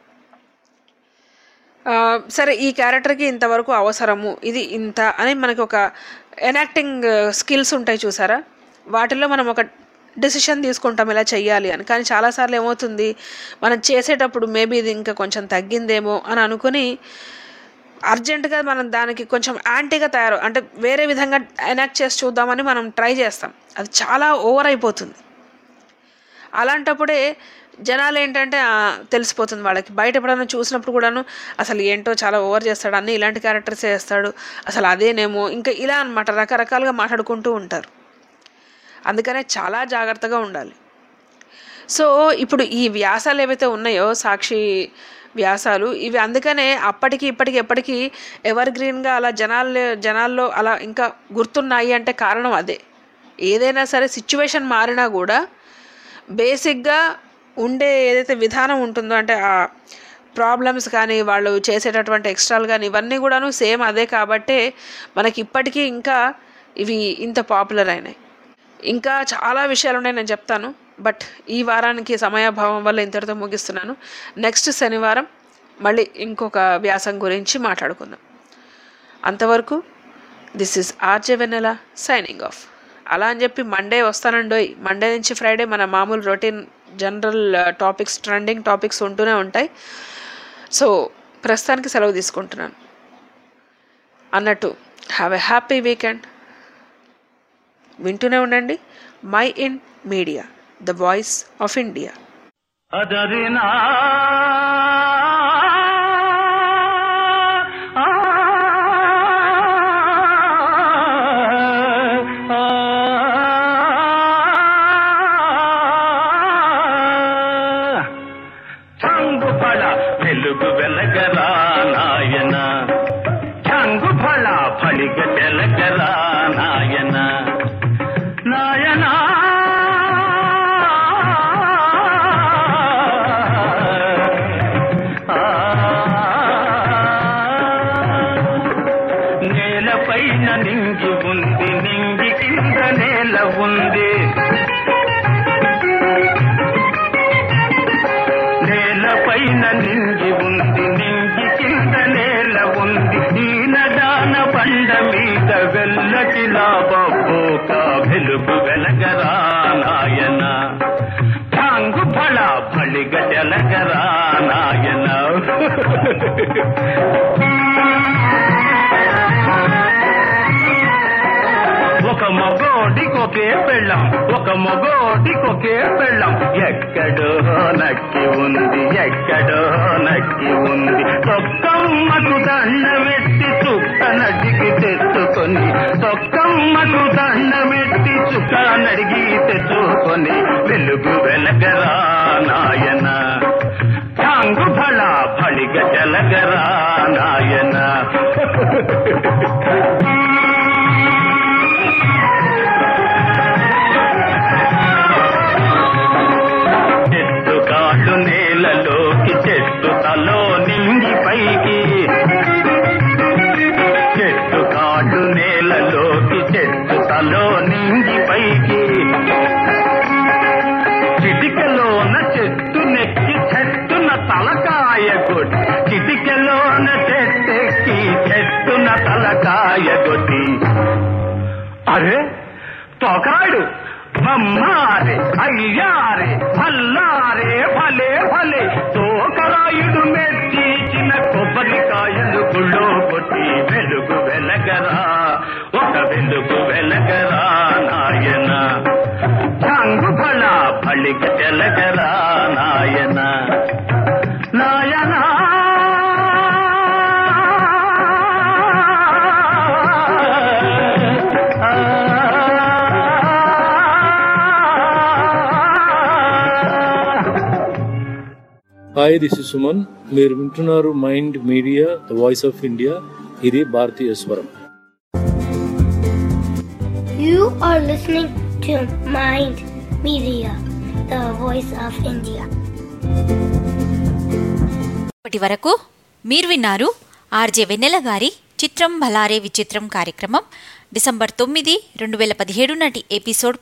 సరే ఈ క్యారెక్టర్కి ఇంతవరకు అవసరము, ఇది ఇంత అని మనకి ఒక ఎనాక్టింగ్ స్కిల్స్ ఉంటాయి చూసారా, వాటిల్లో మనం ఒక డెసిషన్ తీసుకుంటాం ఇలా చెయ్యాలి అని. కానీ చాలాసార్లు ఏమవుతుంది, మనం చేసేటప్పుడు మేబీ ఇది ఇంకా కొంచెం తగ్గిందేమో అని అనుకుని అర్జెంటుగా మనం దానికి కొంచెం యాంటీగా తయారు అంటే వేరే విధంగా ఎనాక్ట్ చేసి చూద్దామని మనం ట్రై చేస్తాం. అది చాలా ఓవర్ అయిపోతుంది. అలాంటప్పుడే జనాలు ఏంటంటే తెలిసిపోతుంది వాళ్ళకి. బయట ఎప్పుడైనా చూసినప్పుడు కూడాను అసలు ఏంటో చాలా ఓవర్ చేస్తాడు, అన్నీ ఇలాంటి క్యారెక్టర్స్ వేస్తాడు, అసలు అదేనేమో, ఇంకా ఇలా అనమాట రకరకాలుగా మాట్లాడుకుంటూ ఉంటారు. అందుకనే చాలా జాగ్రత్తగా ఉండాలి. సో ఇప్పుడు ఈ వ్యాసాలు ఏవైతే ఉన్నాయో సాక్షి వ్యాసాలు, ఇవి అందుకనే అప్పటికి ఇప్పటికి ఎప్పటికీ ఎవర్ గ్రీన్గా అలా జనాలు జనాల్లో అలా ఇంకా గుర్తున్నాయి అంటే కారణం అదే. ఏదైనా సరే సిచ్యువేషన్ మారినా కూడా బేసిక్గా ఉండే ఏదైతే విధానం ఉంటుందో అంటే ఆ ప్రాబ్లమ్స్ కానీ వాళ్ళు చేసేటటువంటి ఎక్స్ట్రాలు కానీ ఇవన్నీ కూడాను సేమ్ అదే కాబట్టే మనకి ఇప్పటికీ ఇంకా ఇవి ఇంత పాపులర్ అయినాయి. ఇంకా చాలా విషయాలు ఉన్నాయి నేను చెప్తాను, బట్ ఈ వారానికి సమయాభావం వల్ల ఇంతటితో ముగిస్తున్నాను. నెక్స్ట్ శనివారం మళ్ళీ ఇంకొక వ్యాసం గురించి మాట్లాడుకుందాం. అంతవరకు this is RJ Vennela signing off. అలా అని చెప్పి మండే వస్తానండోయ్, మండే నుంచి ఫ్రైడే మన మామూలు routine general topics trending topics ఉంటూనే ఉంటాయి. సో ప్రస్తుతానికి సెలవు తీసుకుంటున్నాను అన్నట్టు. Have a happy weekend. వింటూనే ఉండండి mind media, the voice of India. అదరినా వెలుగు వెలగరా నాయన, చంగు ఫళ ఫళిగ తెలగరా నాయన, నాయన నేలపైన నింగి ఉంది, నింగి కింద నేల ఉంది, నేలపైన నింగి ఉంది, నింగి కింద నేల ఉంది, ఈనదాన బండ మీద వెల్లకిలా బొక్క వెలుగు వెలగరా నాయన, ఠాంగు ఫళ ఫళిగ తెలగరా నాయన. ఒక మగోడికొక ఒకే పెళ్ళం, ఒక మగోటికొకే పెళ్ళం. ఎక్కడో నక్కి ఉంది, ఎక్కడో నక్కి ఉంది. తొక్కమ్మకు దండమెట్టి చుక్క నడిగి తెచ్చుకొని, తొక్కమ్మకు దండమెట్టి చుక్క నడిగి తెచ్చుకొని, వెలుగు వెలగరా నాయన, చాంగు ఫళ ఫళిగ జలగరా నాయన. చెట్టు కాళ్ళు నేలలోకి, చెట్టు తలో నింగి పైకి, చెట్టు కాళ్ళు నేలలోకి, చెట్టు తలో నింగి పైకి. చిటికలోన చెట్టు నెక్కి చెట్టున తలకాయ కొట్టి, చిటికలోన చెట్టెక్కి చెట్టున తలకాయ కొట్టి. అరే తోకరాడు మమ్మారే అయ్యారే భల్లారే భలే భలే. తోకరాయుడు మెచ్చి చిన్న కొబ్బరికాయలు గుళ్ళో కొట్టి, వెలుగు వెలగరా ఒక వెలుగు వెలగరా నాయన, చాంగు ఫళ ఫళిక జలగరా నాయన నాయన. Hi, this is Suman. మీరు వింటున్నారు mind media, the voice of India. ఇది భారతీయ స్వరం. You are listening to Mind Media, the voice of India. ఇప్పటి వరకు మీరు విన్నారు ఆర్జే వెన్నెల గారి చిత్రం భలారే విచిత్రం కార్యక్రమం డిసెంబర్ తొమ్మిది రెండు వేల పదిహేడు నాటి episode.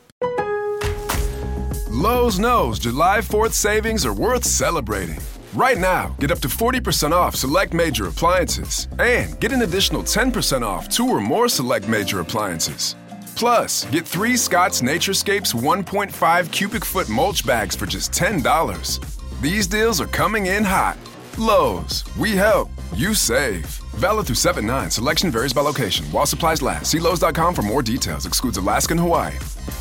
Lowe's knows July fourth savings are worth celebrating. Right now, get up to forty percent off select major appliances and get an additional ten percent off two or more select major appliances. Plus, get three Scott's Naturescapes one point five cubic foot mulch bags for just ten dollars. These deals are coming in hot. Lowe's, we help, you save. Valid through seven nine. Selection varies by location. While supplies last. See Lowe's dot com for more details. Excludes Alaska and Hawaii.